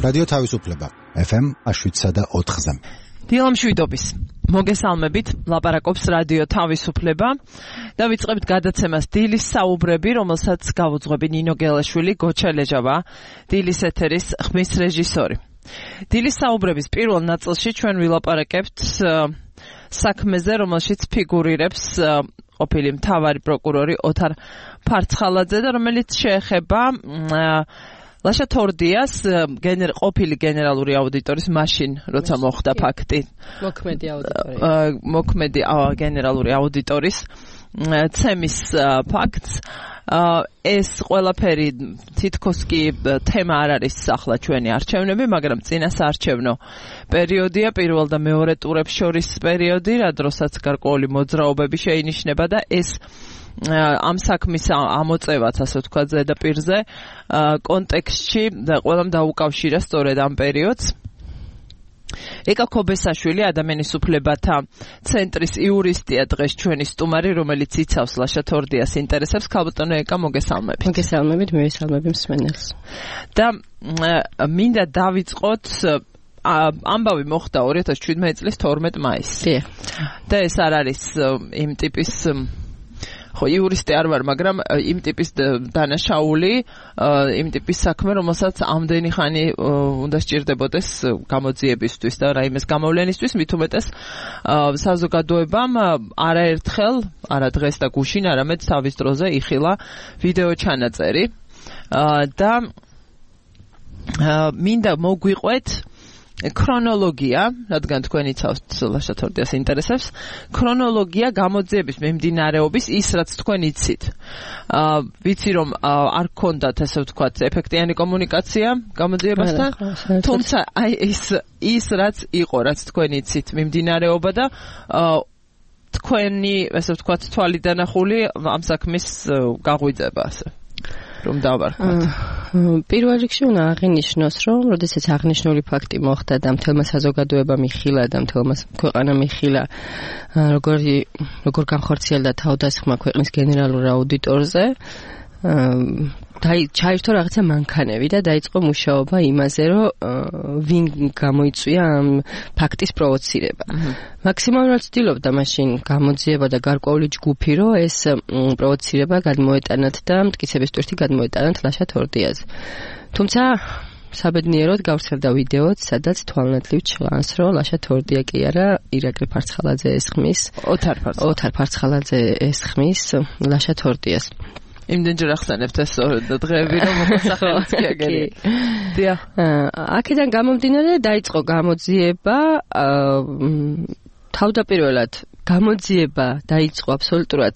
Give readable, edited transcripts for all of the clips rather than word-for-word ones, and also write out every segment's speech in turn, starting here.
რადიო თავისუფლება FM 7.4-ზე. დილამშვიდობის. მოგესალმებით, ლაპარაკობს რადიო თავისუფლება და ვიწყებთ გადაცემას დილის საუბრები, რომელსაც გავუძღვები ნინო გელაშვილი, გოჩა ლეჯავა, დილის ეთერის ხმის რეჟისორი. დილის საუბრების პირველ ნაწილში ჩვენ ვილაპარაკებთ საქმეზე, რომელშიც ფიგურირებს ყოფილი მთავარი პროკურორი ოთარ ფარცხალაძე და რომელიც შეეხება ლაშა თორდიას ყოფილი გენერალური აუდიტორის მაშინ როცა მოხდა ფაქტი მოქმედი გენერალური აუდიტორის ცემის ფაქტს ეს ყველაფერი თითქოს კი თემა არ არის ახლა ჩვენი არჩევნები, მაგრამ წინასაარჩევნო პერიოდია, პირველ და მეორე ტურებს შორის პერიოდი, რა დროსაც გარკვეული მოძრაობები შეინიშნება და ეს ამ საქმის ამოწევაც, ასე ვთქვათ, ზედაპირზე კონტექსტში და ყველამ დაუკავშირა სწორედ ამ პერიოდს. ეკა ქობესაშვილი, ადამიანის უფლებათა ცენტრის იურისტია დღეს ჩვენი სტუმარი, რომელიც იცავს ლაშა თორდიას ინტერესებს. ქალბატონო ეკა, მოგესალმებით. მოგესალმებით, მივესალმები მსმენელს. და მინდა დავიწყოთ ამბავი მოხდა 2017 წლის 12 მაისს. და ეს არ არის იმ ტიპის ხო იურისტი არ ვარ, მაგრამ იმ ტიპის დანაშაული, იმ ტიპის საქმე, რომელსაც ამდენი ხანი უნდა სჭირდებოდეს გამოძიებისთვის და რაიმეს გამოვლენისთვის, მით უმეტეს საზოგადოებამ არაერთხელ, არა დღეს და გუშინ, არამედ თავის დროზე იხილა ვიდეო ჩანაწერი და მინდა მოგვიყვეთ ქრონოლოგია, რადგან თქვენ იცავთ ლაშა თორდიას ინტერესებს, ქრონოლოგია გამოძიების მიმდინარეობის ის, რაც თქვენ იცით. ვიცი რომ არ გქონდათ, ასე ვთქვათ, ეფექტიანი კომუნიკაცია გამოძიებასთან, თუმცა აი ის რაც იყო, რაც თქვენ იცით მიმდინარეობა და თქვენი, ასე ვთქვათ, თვალით დანახული ამ საქმის გაღვიძება, ასე რომ დავარქვათ. პირველ რიგში უნდა აღინიშნოს, რომ როდესაც აღნიშნული ფაქტი მოხდა და მთელმა საზოგადოებამ იხილა და მთელმა ქვეყანამ იხილა, როგორ განხორციელდა თავდასხმა ქვეყნის გენერალურ აუდიტორზე, ჩაირთო რაღაცა მანქანები და დაიწყო მუშაობა იმაზე, რომ ვინ გამოიწვია ამ ფაქტის პროვოცირება. მაქსიმალურად ცდილობდა მაშინ გამოძიება და გარკვეული ჯგუფი, რომ ეს პროვოცირება გადმოეტანათ და მტკიცების ტვირთი გადმოეტანათ ლაშა თორდიაზე. თუმცა საბედნიეროდ გავრცელდა ვიდეოც, სადაც თვალნათლივ ჩანს, რომ ლაშა თორდია კი არა, ირაკლი ფარცხალაძე ესხმის, ოთარ ფარცხალაძე ესხმის ლაშა თორდიას. იმდენჯერ ახსენებთ ეს დღეები, რომ მოსახელიც კი აგერი. დიახ. აქედან გამომდინარე დაიწყო გამოძიება, თავდაპირველად გამოძიება დაიწყო აბსოლუტურად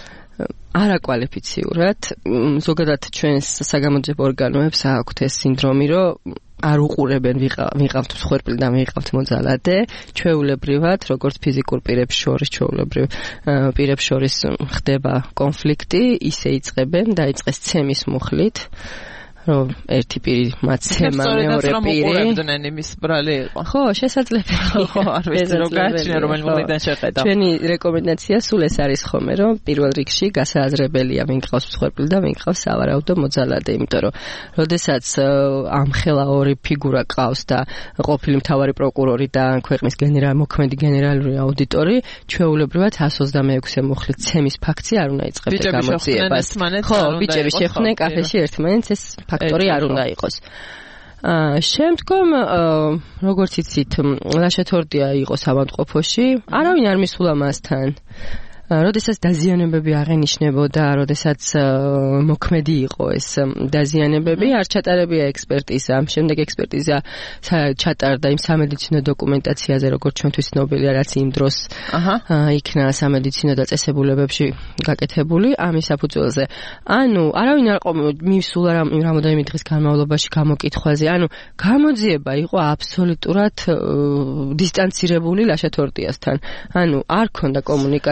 არაკვალიფიციურად. ზოგადად ჩვენს საგამოძიებო ორგანოებს აქვთ ეს სინდრომი, რომ არ უყურებენ ვიყავთ მსხვერპლი და ვიყავთ მოძალადე, ჩვეულებრივად, როგორც ფიზიკურ პირებს შორის, ჩვეულებრივ პირებს შორის ხდება კონფლიქტი, ისე იწყებენ, დაიწყეს ცემის მუხლით, რომ ერთი პირი მაცემა, მეორე პირი. უყურებდნენ იმის ბრალი იყო. ხო, შესაძლებელი. ხო, არ ვიცი რომ გააჩნია რომელი მუხლიდან შეხედა. ჩვენი რეკომენდაცია სულ ეს არის ხოლმე, რომ პირველ რიგში გასააზრებელია ვინ ყავს მსხვერპლი და ვინ ყავს სავარაუდო მოძალადე, იმიტომ რომ როდესაც ამხელა ორი ფიგურა ყავს და ყოფილი მთავარი პროკურორი და ქვეყნის მოქმედი გენერალური აუდიტორი, ჩვეულებრივად 126 მუხლით ცემის ფაქტი არ უნდა იწყებდეს გამოძიებას. ხო, ბიჭები შეხვდნენ კაფეში ერთმანეთს, ეს ფაქტორი არ უნდა იყოს. შემდგომ, როგორც იცით, ლაშა თორდია იყო სამავტყოფოში, არავინ არ მისულა მასთან. როდესაც დაზიანებები აღენიშნებოდა, როდესაც მოქმედი იყო ეს დაზიანებები, არ ჩატარებია ექსპერტიზა, შემდეგ ექსპერტიზა ჩატარდა იმ სამედიცინო დოკუმენტაციაზე, როგორც ჩვენთვის ცნობილია, რაც იმ დროს იქნა სამედიცინო დაწესებულებებში გაკეთებული, ამის საფუძველზე. ანუ არავინ არ მისულა რამოდენიმე დღის განმავლობაში გამოკითხვაზე, ანუ გამოძიება იყო აბსოლუტურად დისტანცირებული ლაშა თორდიასთან. ანუ არ ქონდა კომუნიკაცია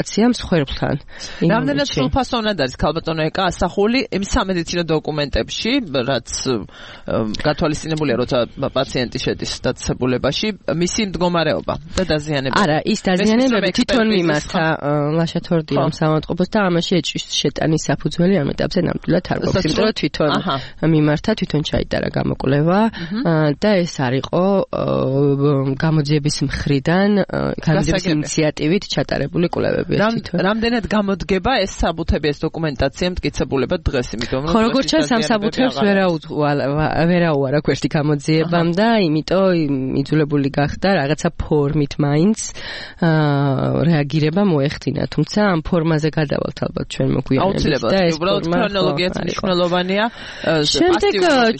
მსხვერპლთან. რამდენად სრულფასოვნად არის ქალბატონო ეკა ასახული იმ სამედიცინო დოკუმენტებში, რაც გათვალისწინებულია, როცა პაციენტი შედის დაწესებულებაში, მისი მდგომარეობა და დაზიანება. არა, ის დაზიანებები თვითონ მიმართა ლაშა თორდიამ საავადმყოფოს და ამაში ეჭვის შეტანის საფუძველი ამ ეტაპზე ნამდვილად არ გვაქვს, იმიტომ რომ თვითონ მიმართა, თვითონ ჩაიტარა გამოკვლევა და ეს არ იყო გამოძიების მხრიდან, გამოძიების ინიციატივით ჩატარებული კვლევები თვითონ. რამდენად გამოდგება ეს საბუთები, ეს დოკუმენტაცია მტკიცებულებად დღეს, იმიტომ რომ ხო, როგორც ჩანს ამ საბუთებს ვერაუარა გვერდი გამოძიებამ და იმიტომ იძულებული გახდა რაღაცა ფორმით მაინც რეაგირება მოეხდინა, თუმცა ამ ფორმაზე გადავალთ ალბათ ჩვენ მოგვიანებით და ეს უბრალოდ ქრონოლოგიაც მნიშვნელოვანია. შემდეგ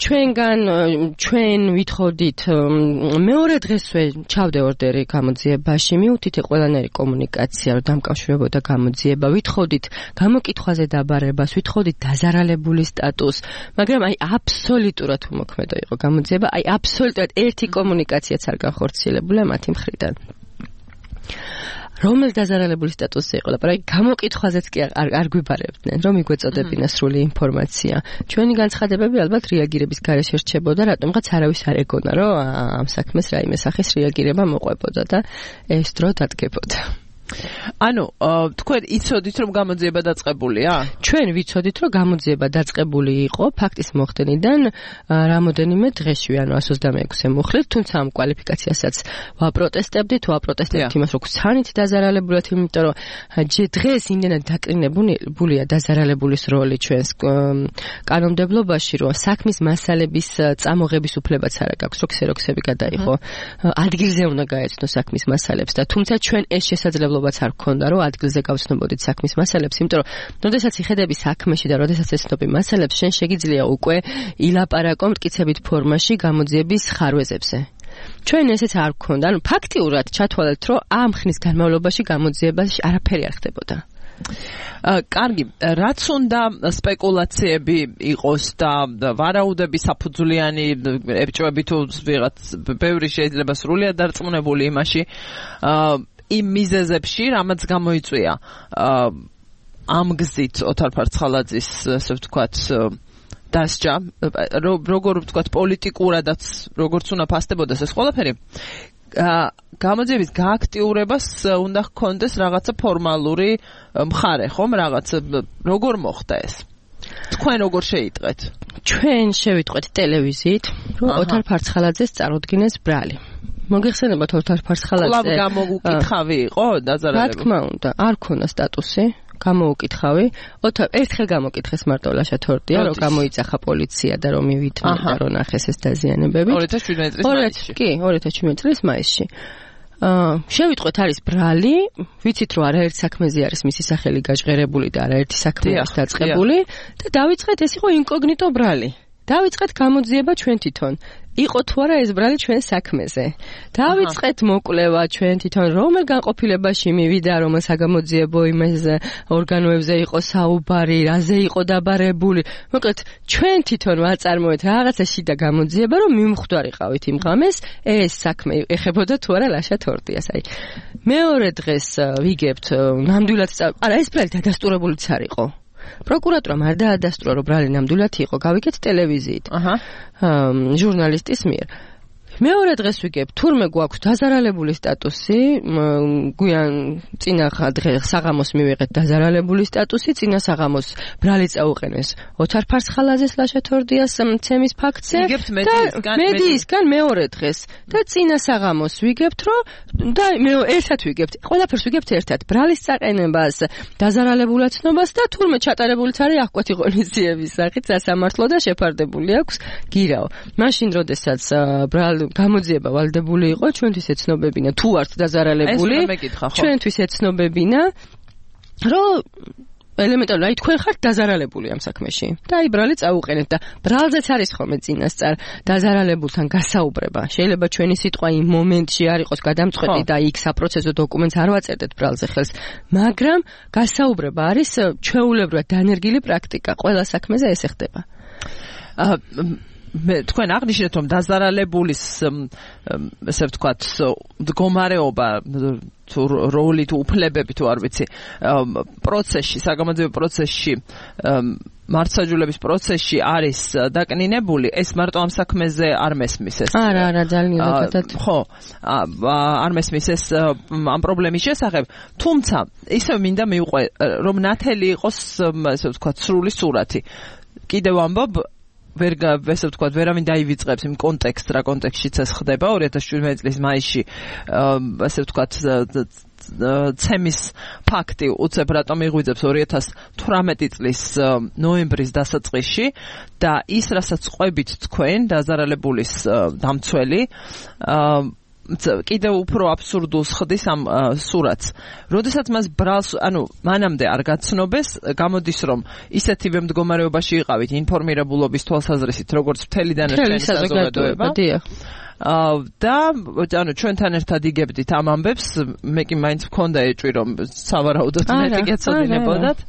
ჩვენ ვითხოვდით მეორე დღესვე ჩავდე ორდერი გამოძიებაში, მივთითე ყველანაირი კომუნიკაცია, რომ დამკავშირებოდა გამოძიება, ვითხოვდით გამოკითხვაზე დაბარებას, ვითხოვდით დაზარალებული სტატუსს, მაგრამ აი აბსოლუტურად უმოქმედო იყო გამოძიება, აი აბსოლუტურად ერთი კომუნიკაციაც არ განხორციელებულა მათი მხრიდან. რომელ დაზარალებული სტატუსზე იყო ლაპარაკი, გამოკითხვაზეც კი არ გვიბარებდნენ, რომ მიგვეწოდებინა სრული ინფორმაცია. ჩვენი განცხადებები ალბათ რეაგირების გარეშე რჩებოდა, რატომღაც არავის არ ეგონა, რომ ამ საქმეს რაიმე სახის რეაგირება მოყვებოდა და ეს დრო დადგებოდა. ანუ თქვენ იცოდით რომ გამოძიება დაწყებულია? ჩვენ ვიცოდით რომ გამოძიება დაწყებული იყო ფაქტის მოხდენიდან რამოდენიმე დღეში, ანუ 126-ე მუხლით, თუმცა ამ კვალიფიკაციასაც ვაპროტესტებდით იმას რომ ცანით დაზარალებულად, იმიტომ რომ დღეს იმდენად დაკრინებულია დაზარალებულის როლი ჩვენს კანონმდებლობაში, რომ საქმის მასალების წამოღების უფლებაც არ აქვს, რომ ქსეროქსები გადაიღო, ადგილზე უნდა გაეცნო საქმის მასალებს და თუმცა ჩვენ ეს შესაძლებლობა არ გქონდა, რომ ადგილზე გავცნობოდით საქმის მასალებს, იმიტომ რომ როდესაც იხედები საქმეში და როდესაც ეცნობი მასალებს, შენ შეგიძლია უკვე ილაპარაკო მტკიცებით ფორმაში გამოძიების ხარვეზებზე. ჩვენ ესეც არ გქონდა, ანუ ფაქტიურად ჩათვალეთ, რომ ამ ხნის განმავლობაში გამოძიებაში არაფერი არ ხდებოდა. კარგი, რაც უნდა სპეკულაციები იყოს და ვარაუდები საფუძვლიანი ებჭვები თუ ვიღაც ბევრი შეიძლება სრულიად დარწმუნებული იმაში იმ მიზეზებში, რამაც გამოიწვია ამ გზით ოთარ ფარცხალაძის, ასე ვთქვათ, დასჯა, როგორ ვთქვათ, პოლიტიკურადაც როგორც უნდა ფასდებოდეს ეს ყველაფერი, გამოძიების გააქტიურებას უნდა ჰქონდეს რაღაცა ფორმალური მხარე, ხომ? რაღაც როგორ მოხდა ეს? თქვენ როგორ შეიტყვეთ? ჩვენ შევიტყვეთ ტელევიზიით, რომ ოთარ ფარცხალაძეს წარუდგინეს ბრალი. მოგეხსენებათ ოთარ ფარცხალაძე? კლავ გამოუკითხავი იყო დაზარალებული? რა თქმა უნდა, არ ქონა სტატუსი, გამოუკითხავი. ერთხელ გამოკითხეს მარტო ლაშა თორდია, რომ გამოიძახა პოლიცია და რომ მივიდნენ და რომ ნახეს ეს დაზიანებები. 2017 წლის მაისში. კი, 2017 წლის მაისში. შევიტყვეთ არის ბრალი, ვიცით რომ არაერთ საქმეზე არის მისი სახელი გაჟღერებული და არაერთი საქმე არის დაწყებული და დავიწყეთ ეს იყო ინკოგნიტო ბრალი. დავიწყეთ გამოძიება ჩვენ თვითონ. იყო თუ არა ეს ბრალი ჩვენ საქმეზე. დავიწყეთ მოკვლევა ჩვენ თვითონ, რომელ განყოფილებაში მივიდა, რომელ საგამოძიებო იმას ორგანოებზე იყო საუბარი, რაზე იყო დაბარებული. მოკლედ, ჩვენ თვითონ ვაწარმოეთ რაღაცა შიდა გამოძიება, რომ მიმხვდარიყავით იმ ღამეს, ეს საქმე ეხებოდა თუ არა ლაშა თორდიას. აი, მეორე დღეს ვიგებთ, ნამდვილად არა ეს ბრალი დადასტურებულიც არ იყო. პროკურატურამ არ დაადასტურა, რომ ბრალი ნამდვილად იყო. გავიგეთ ტელევიზიით. ჟურნალისტის მიერ. მეორე დღეს ვიგებ, თურმე გვაქვს დაზარალებული სტატუსი, გვიან წინა დღეს საღამოს მივიღეთ დაზარალებული სტატუსი, წინა საღამოს ბრალი წაუყენეს ოთარ ფარცხალაძეს ლაშა თორდიას მცემის ფაქტზე და მედიისგან მეორე დღეს და წინა საღამოს ვიგებთ, რომ და ერთად ვიგებთ, ყველაფერს ვიგებთ ერთად, ბრალის წაყენებას, დაზარალებულაცნობას და თურმე ჩატარებულიც არის აღკვეთი ღონისძიების სახით სასამართლო და შეფარდებული აქვს გირაო. მაშინ როდესაც გამოძიება ვალდებული იყო, ჩვენთვის ეცნობებინა თუ არც დაზარალებული, ჩვენთვის ეცნობებინა, რომ ელემენტარულად აი თქვენ ხართ დაზარალებული ამ საქმეში და აი ბრალი წაუყენეთ და ბრალზეც არის ხოლმე წინასწარ დაზარალებულთან გასაუბრება. შეიძლება ჩვენი სიტყვა იმ მომენტში არ იყოს გადამწყვეტი და იქ საპროცესო დოკუმენტს არ ვაწერდეთ ბრალზე ხელს, მაგრამ გასაუბრება არის ჩვეულებრივად დანერგილი პრაქტიკა. ყველა საქმეზე ესე ხდება. თქვენ აღნიშნეთ რომ დაზარალებულის ესე ვთქვათ მდგომარეობა თუ როლი თუ უფლებები თუ არ ვიცი პროცესში საგამოძიებო პროცესში მართლმსაჯულების პროცესში არის დაკნინებული ეს მარტო ამ საქმეზე არ მესმის ეს არა ძალიან კარგად ხო არ მესმის ეს ამ პრობლემის შესახებ თუმცა ისევ მინდა მივყვე რომ ნათელი იყოს ესე ვთქვათ სრული სურათი კიდევ ამბობ ესე ვთქვათ ვერავინ დაივიწყებს იმ კონტექსტს რა კონტექსტშიც ეს ხდება 2017 წლის მაისში ესე ვთქვათ ცემის ფაქტი უცებ რატომ იღვიძებს 2018 წლის ნოემბრის დასაწყისში და ის რასაც ყვებით თქვენ დაზარალებულის დამცველი კიდევ უფრო აბსურდულს ხდის ამ სურათს. როდესაც მას ბრალს, მანამდე არ გაცნობეს, გამოდის რომ ისეთივე მდგომარეობაში იყავით ინფორმირებულობის თვალსაზრისით, როგორც მთელი დანარჩენი საზოგადოება. და ჩვენთან ერთად იგებდით ამ ამბებს, მე კი მაინც მქონდა ეჭვი რომ სავარაუდოდ მეტი გეცოდინებოდათ.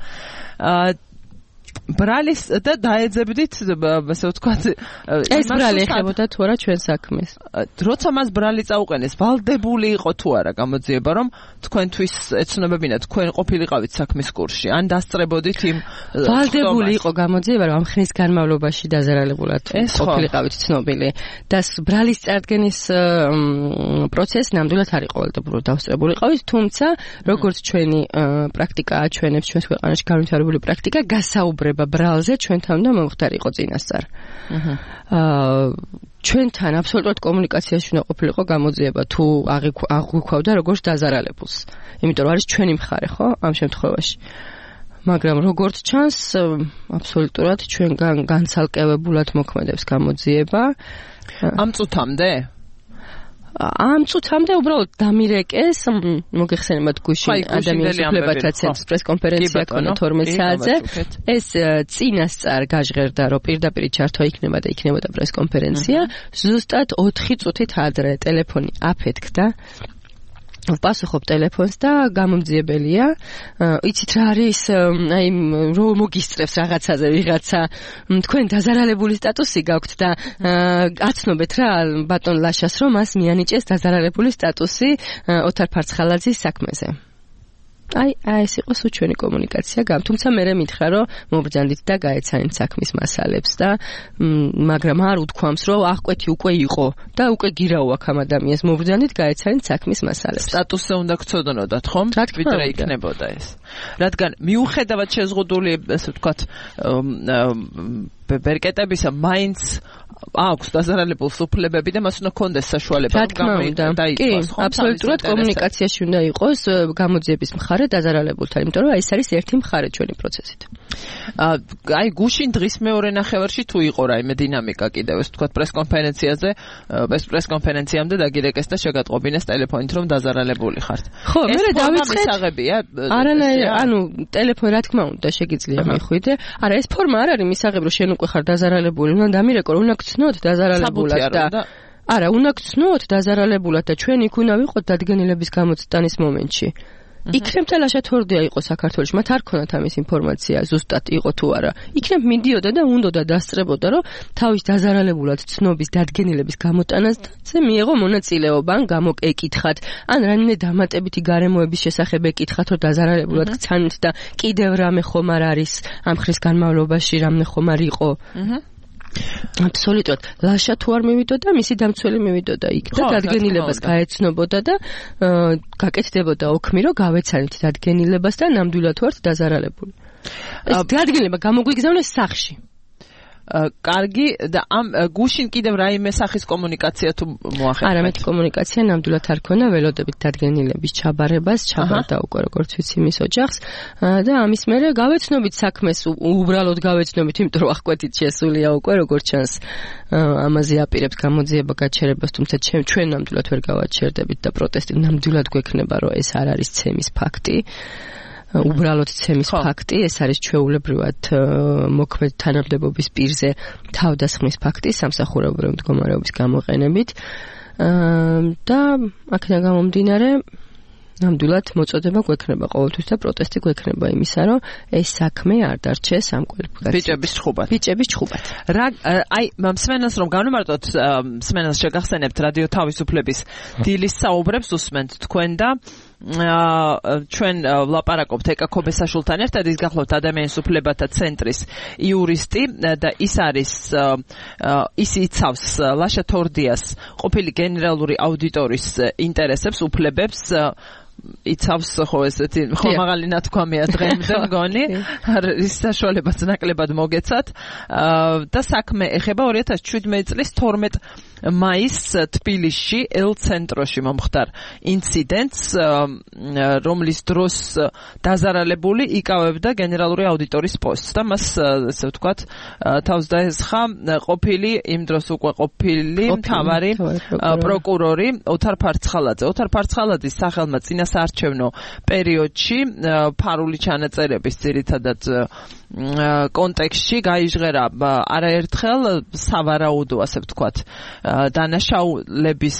ბრალის და დაეძებდით ასე ვთქვათ ეს ბრალი ეხებოდა თუ არა ჩვენ საქმეს როცა მას ბრალი წაუყენეს ვალდებული იყო თუ არა გამოძიება რომ თქვენთვის ეცნობებინა თქვენ ყოფილიყავით საქმის კურსში ან დასწრებოდით იმ ვალდებული იყო გამოძიება რომ ამ ხნის განმავლობაში დაზარალებულად ყოფილიყავით ცნობილი და ბრალის წარდგენის პროცესი ნამდვილად არ იყო ვალდებულო დავსწრებულიყავით თუმცა როგორც ჩვენი პრაქტიკა აჩვენებს ჩვენს ქვეყანაში განვითარებული პრაქტიკა გასაუბრება ბრალზე ჩვენთან უნდა მომხდარიყო წინასწარ. ჩვენთან აბსოლუტურად კომუნიკაციაში უნდა ყოფილიყო გამოძიება თუ აღვიქვავდა როგორც დაზარალებულს. იმიტომ რომ არის ჩვენი მხარე, ხო, ამ შემთხვევაში. მაგრამ როგორც ჩანს, აბსოლუტურად ჩვენგან განცალკევებულად მოქმედებს გამოძიება. ამ წუთამდე ამ წუთამდე უბრალოდ დამირეკეს მოგეხსენებათ გუშინ ადამიანის უფლებათა ცენტრის პრესკონფერენცია ქონდა 12 საათზე ეს წინასწარ გაჟღერდა რომ პირდაპირ ჩართვა იქნება და იქნებოდა პრესკონფერენცია ზუსტად 4 წუთით ადრე ტელეფონი აფეთქდა ვპასუხობ ტელეფონს და გამომძიებელია იცით რა არის აი რომ მოგისწრებს რაღაცაზე ვიღაცა თქვენ დაზარალებული სტატუსი გაქვთ და აცნობეთ რა ბატონ ლაშას რომ მას მიანიჭეს დაზარალებული სტატუსი ოთარ ფარცხალაძის საქმეზე აი ეს იყო სულ ჩვენი კომუნიკაცია თუმცა მე მითხრა რომ მობრძანდით და გაეცანით საქმის მასალებს და მაგრამ არ უთქვამს რომ აღკვეთი უკვე იყო და უკვე გირაო აქ ამ ადამიანს მობრძანდით გაეცანით საქმის მასალებს სტატუსზე უნდა გწოდნოდათ ხომ ვიდრე იქნებოდა ეს რადგან მიუხედავად შეზღუდული ასე ვთქვათ ბერკეტებისა მაინც აქვს დაზარალებულს უფლებები და მას უნდა კონდეს საშუალება დაიწყოს ხო აბსოლუტურად კომუნიკაციაში უნდა იყოს გამოძიების მხარე დაზარალებულთან იმიტომ რომ ეს არის ერთი მხარე ჩვენი პროცესით აი გუშინ დღის მეორე ნახევარში თუ იყო რაიმე დინამიკა კიდევ ეს ვთქვათ პრესკონფერენციაზე ეს პრესკონფერენციამდე დაგირეკეს და შეგატყობინეს ტელეფონით რომ დაზარალებული ხართ ხო მე დავიწყეთ მისაღებია არანაირი ტელეფონი რა თქმა უნდა შეგიძლია მიხვიდე არა ეს ფორმა არ არის მისაღები რომ შენ უკვე ხარ დაზარალებული უნდა დამირეკო რომ უნდა გცნოთ დაზარალებულად და არა უნდა გცნოთ დაზარალებულად და ჩვენ იქ უნდა ვიყოთ დადგენილების გამოცდანის მომენტში იქნებ თელაშა თორდია იყო საქართველოში მათ არ ქონათ ამის ინფორმაცია ზუსტად იყო თუ არა იქნებ მიდიოდა და უნდა დასწრებოდა რომ თავის დაზარალებულად ცნობის დადგენილების გამოტანაზე მიიღო მონაწილეობა ან გამოკეკითხათ ან რამე დამატებითი გარემოების შესახებ ეკითხათ რომ დაზარალებულად გცანით და კიდევ რამე ხომ არ არის ამ ხრის განმავლობაში რამე ხომ არ იყო აბსოლუტურად ლაშა თუ არ მივიდოდა მისი დამცველი მივიდოდა იქ და დადგენილებას გაეცნობოდა და გაკეთდებოდა ოქმი რომ გავეცანით დადგენილებას და ნამდვილად ვართ დაზარალებული ეს დადგენილება გამოგვიგზავნეს სახლში კარგი და ამ გუშინ კიდევ რაიმე სახის კომუნიკაცია თუ მოახერხეთ? არა, მეტი კომუნიკაცია ნამდვილად არ ქონა, ველოდებით დადგენილების ჩაბარებას, ჩაბარდა უკვე როგორც ვიცი მის ოჯახს და ამის მერე გავეცნობით საქმეს, უბრალოდ გავეცნობით, იმიტომ რომ აღკვეთით შესულია უკვე როგორც ჩანს ამაზე აპირებს გამოძიება გაჩერებას, თუმცა ჩვენ ნამდვილად ვერ გავაჩერდებით და პროტესტი ნამდვილად გვექნება, რომ ეს არ არის ცემის ფაქტი. უბრალოდ ცემის ფაქტი, ეს არის ჩვეულებრივად მოქმედ თანამდებობის პირზე თავდასხმის ფაქტი სამსახურებრივი მდგომარეობის გამოყენებით და აქედან გამომდინარე ნამდვილად მოწოდება გვექნება ყოველთვის და პროტესტი გვექნება იმისა, რომ ეს საქმე არ დარჩეს ამ კვალიფიკაციით. ბიჭების ჩხუბად. აი, მსმენელს რომ განვმარტოთ, მსმენელს შეგახსენებთ რადიო თავისუფლების დილის საუბრებს უსმენთ თქვენ და ჩვენ ვლაპარაკობთ ეკა ქობესაშვილთან ერთად, ის გახლავთ ადამიანის უფლებათა ცენტრის იურისტი და ის არის ის იცავს ლაშა თორდიას ყოფილი გენერალური აუდიტორის ინტერესებს, უფლებებს იცავს ხო ესეთი ხო მაღალი ნათქვამია დღემდე მგონი ის საშუალებაც ნაკლებად მოგეცათ და საქმე ეხება 2017 წლის 12 მაისს თბილისში ელ-ცენტროში მომხდარ ინციდენტს, რომლის დროს დაზარალებული იკავებდა გენერალური აუდიტორის პოსტს და მას ესე ვთქვათ თავს დაესხა ყოფილი იმ დროს უკვე ყოფილი მთავარი პროკურორი ოთარ ფარცხალაძე. ოთარ ფარცხალაძის სახელმა წინასაარჩევნო პერიოდში ფარული ჩანაწერების ძირითადად კონტექსტში გაიჟღერა არაერთხელ სავარაუდო ასე ვთქვათ დანაშაულების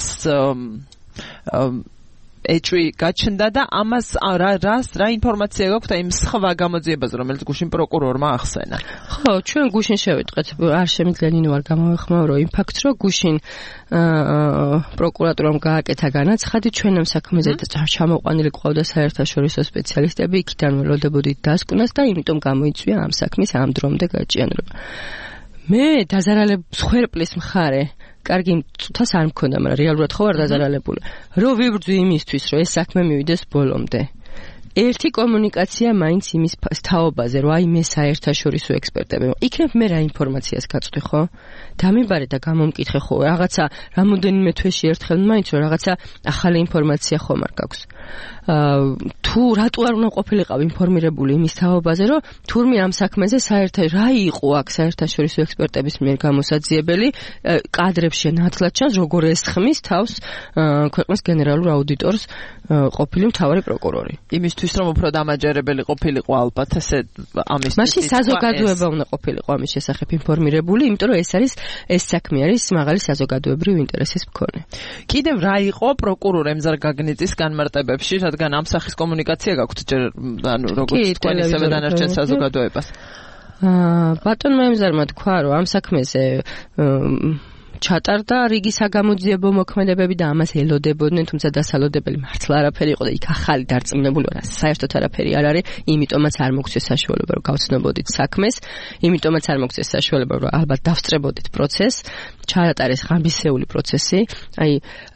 ეჭვი გაჩნდა და ამას რა ინფორმაცია გაქვთ იმ სხვა გამოძიებას, რომელიც გუშინ პროკურორმა ახსენა? ხო, ჩვენ გუშინ შევიტყვეთ, არ შემიძლია ნინო არ გამოვეხმაურო იმ ფაქტს, რომ გუშინ პროკურატურამ გააკეთა განაცხადი, ჩვენ ამ საქმეზე ჩამოყვანილი ყავდა საერთაშორისო სპეციალისტები, იქიდან ველოდებოდით დასკვნას და იმიტომ გამოიწვია ამ საქმის ამ დრომდე გაჭიანურება. მე დაზარალების ხერპლის მხარე კარგი წუთას არ მქონდა, მაგრამ რეალურად ხო არ დაზარალებული. რო ვიბრძვი იმისთვის, რომ ეს საქმე მივიდეს ბოლომდე. ერთი კომუნიკაცია მაინც იმის თაობაზე, რომ აი მე საერთაშორისო ექსპერტები. იქნებ მე რა ინფორმაციას გაწვდი, ხო? დამიბარე და გამომკითხე, ხო, რაღაცა რამოდენიმე თვეში ერთხელ მაინც რომ რაღაცა ახალი ინფორმაცია ხომ არ გაქვს. თუ რატო არ უნდა ყოფილიყავ ინფორმირებული იმის თაობაზე, რომ თურმე ამ საქმეზე რა იყო აქ საერთაშორისო ექსპერტების მიერ გამოსაძიებელი, კადრებში ნათლად ჩანს, როგორ ესხმის თავს ქვეყნის გენერალურ აუდიტორს ყოფილი მთავარი პროკურორი. იმისთვის რომ უფრო დამაჯერებელი ყოფილიყო ალბათ ესე ამის მაშინ საზოგადოება უნდა ყოფილიყო ამის შესახებ ინფორმირებული, იმიტომ რომ ეს საქმე არის მაღალი საზოგადოებრივი ინტერესის მქონე. კიდევ რა იყო პროკურორ ემზარ გაგნიძის განმარტებებში, რადგან ამ სახის კომუნიკაცია გაქვთ ჯერ ანუ როგორც თქვენ ისევე დანარჩენ საზოგადოებას? ბატონმა ემზარმა თქვა, რომ ამ საქმეზე ჩატარდა რიგი საგამოძიებო მოქმედებები და ამას ელოდებოდნენ, თუმცა დასალოდებელი მართლა არაფერი იყო და იქ ახალი დარწმუნებული ვარ, საერთოდ არაფერი არ არის, იმიტომაც არ მოგცეს საშუალება რომ გავცნობოდით საქმეს, იმიტომაც არ მოგცეს საშუალება რომ ალბათ დავსწრებოდით პროცესს, ჩაატარეს ღამისეული პროცესი, აი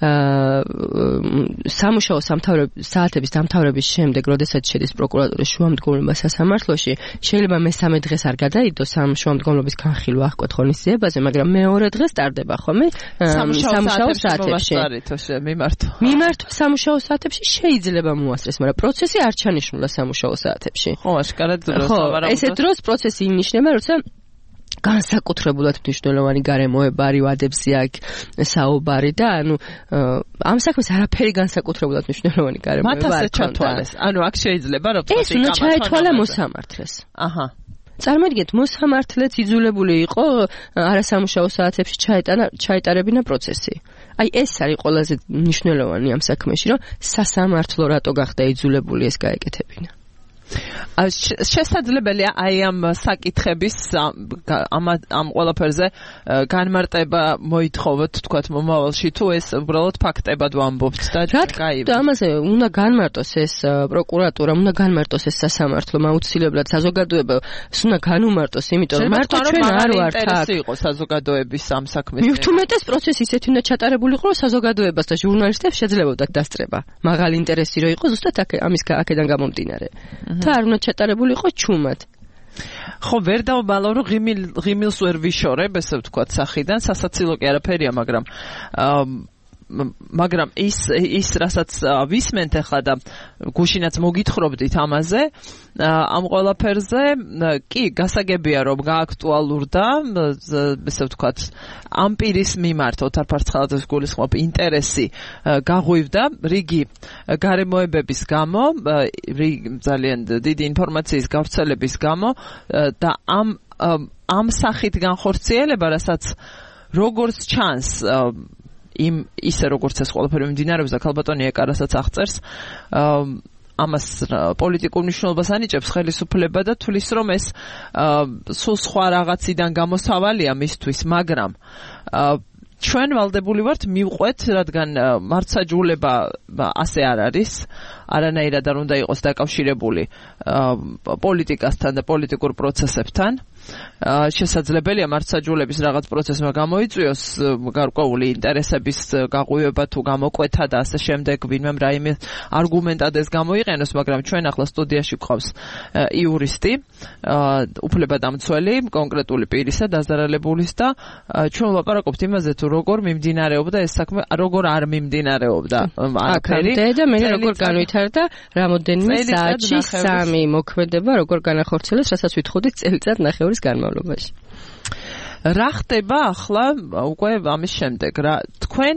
სამუშაო საათების დამთავრების შემდეგ, როდესაც შედის პროკურატურის შუამდგომლობა სასამართლოში, შეიძლება მესამე დღეს არ გადაიდოს ამ შუამდგომლობის განხილვა აღკვეთ ღონისძიებაზე, მაგრამ მეორე დღეს ტარდება ხომე სამუშაო საათებში მიმართვა სამუშაო საათებში შეიძლება მოასწრეს, მაგრამ პროცესი არ ჩანიშნულა სამუშაო საათებში. ხო, აშკარად დროს ავარაუდოთ. ესე დროს პროცესი ინიშნება, როცა განსაკუთრებულად მნიშვნელოვანი გარემოება არის ვადებზე აქ საუბარი და ანუ ამ საქმეს არაფერი განსაკუთრებულად მნიშვნელოვანი გარემოება არ ჩათვალეს. ანუ აქ შეიძლება რომ ეს უნდა ჩაეთვალა მოსამართლეს. აჰა. წარმოგიდგენთ, მოსამართლეც იძულებული იყო არასამუშაო საათებში ჩაეტარებინა პროცესი. აი ეს არის ყველაზე მნიშვნელოვანი ამ საქმეში, რომ სასამართლო რატო გახდა იძულებული ეს გაეკეთებინა. შესაძლებელია აი ამ საკითხების ამ ყველაფერზე განმარტება მოითხოვოთ თქვათ მომავალში თუ ეს უბრალოდ ფაქტებად ვამბობთ და გაიგო. ამაზე უნდა განმარტოს ეს პროკურატურა, უნდა განმარტოს ეს სასამართლო, აუცილებლად საზოგადოება უნდა განუმარტოს, იმიტომ რომ მარტო ჩვენ არ ვართ აქ. იყო საზოგადოების ამ საქმეს. მithumetes პროცესი ისეთი უნდა ჩატარებული იყო, რომ საზოგადოებას და ჟურნალისტებს შეძლებოდათ დასწრება. მაღალი ინტერესი რო იყო ზუსტად აქედან გამომდინარე. და არ უნდა ჩატარებული იყო ჩუმად. ხო, ვერ დავბალო, რომ ღიმილს ვერ ვიშორებ, ესე ვთქვათ, სახიდან, სასაცილო კი არაფერია, მაგრამ ის რასაც ვისმენთ ახლა და გუშინაც მოგითხრობდით ამაზე, ამ ყველაფერზე, კი, გასაგებია, რომ გააქტუალურდა, ესე ვთქვათ, ამ პირის მიმართ ოთარ ფარცხალაძეს გულისხმობ ინტერესი გაღვივდა რიგი გარემოებების გამო, ძალიან დიდი ინფორმაციის გავრცელების გამო და ამ სახით განხორციელება, რასაც როგორც ჩანს ისე როგორც ეს ყველაფერი მიმდინარეობს და ქალბატონი ეკარასაც აღწერს ამას პოლიტიკურ მნიშვნელობას ანიჭებს ხელისუფლება და თulis რომ ეს სულ სხვა რაღაციდან გამოსავალია მისთვის, მაგრამ ჩვენ ვალდებული ვართ მივყვეთ, რადგან მართლმსაჯულება ასე არ არის, არანაირად არ უნდა იყოს დაკავშირებული პოლიტიკასთან და პოლიტიკურ პროცესებთან. შესაძლებელია მართლმსაჯულების რაღაც პროცესმა გამოიწვიოს გარკვეული ინტერესების გაღვივება თუ გამოკვეთა და ასე შემდეგ, ვინმემ რაიმე არგუმენტად ეს გამოიყენოს, მაგრამ ჩვენ ახლა სტუდიაში გვყავს იურისტი, უფლებადამცველი, კონკრეტული პირისა, დაზარალებულის და ჩვენ ვლაპარაკობთ იმაზე თუ როგორ მიმდინარეობდა ეს საქმე, როგორ არ მიმდინარეობდა აქამდე და მე როგორ განვითარდა რამოდენიმე საათში 3 მოქმედება, როგორ განახორციელეს, რასაც ვითხოვდით წელიწად ნახევრის განმავლობაში. რა ხდება ახლა უკვე ამის შემდეგ? თქვენ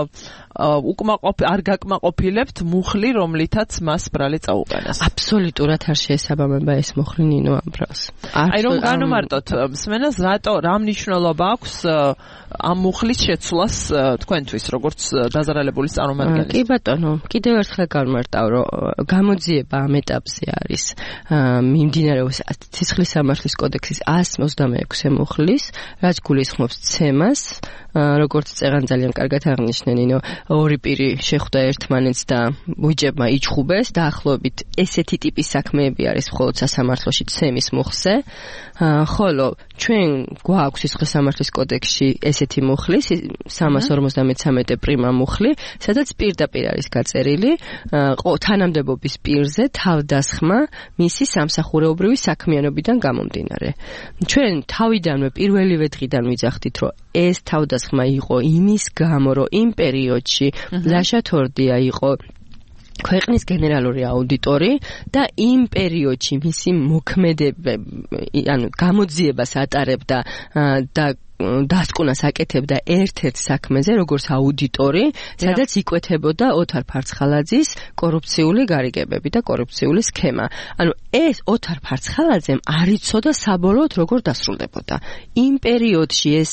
არ გაკმაყოფილებთ მუხლი, რომლითაც მას ბრალი წაუყენეს? აბსოლუტურად არ შეესაბამება ეს მუხლი ნინო ამ ბრალს. აი რომ განვმარტოთ მსმენელს, რა მნიშვნელობა აქვს ამ მუხლის შეცვლას თქვენთვის, როგორც დაზარალებულის წარმომადგენლის? კი ბატონო, კიდევ ერთხელ განვმარტავ, რომ გამოძიება ამ ეტაპზე არის მიმდინარეობს სისხლის სამართლის კოდექსის 126 მუხლის, რაც გულისხმობს ცემას, როგორც წეგან ძალიან კარგად აღნიშნე ნინო, ორი პირი შეხვდა ერთმანეთს და ბიჭებმა იჩხუბეს, დაახლოებით ესეთი ტიპის საქმეები არის მხოლოდ სასამართლოში ცემის მუხლზე, ხოლო ჩვენ გვაქვს სისხლის სამართლის კოდექსში ესეთი მუხლი, 353 პრიმა მუხლი, სადაც პირდაპირ არის გაწერილი თანამდებობის პირზე თავდასხმა მისი სამსახურეობრივი საქმიანობიდან გამომდინარე. ჩვენ თავიდანვე პირველივე დღიდან ვიძახდით, რომ ეს თავდასხმა იყო იმის გამო, რომ იმ პერიოდში ლაშა თორდია იყო ქვეყნის გენერალური აუდიტორი და იმ პერიოდში მისი მოქმედება, ანუ გამოძიებას ატარებდა და დასკვნას აკეთებდა ერთ-ერთ საქმეზე, როგორც აუდიტორი, სადაც იკვეთებოდა ოთარ ფარცხალაძის კორუფციული გარიგებები და კორუფციული სქემა. ანუ ეს ოთარ ფარცხალაძემ არ იცოდა საბოლოოდ როგორ დასრულდებოდა. იმ პერიოდში ეს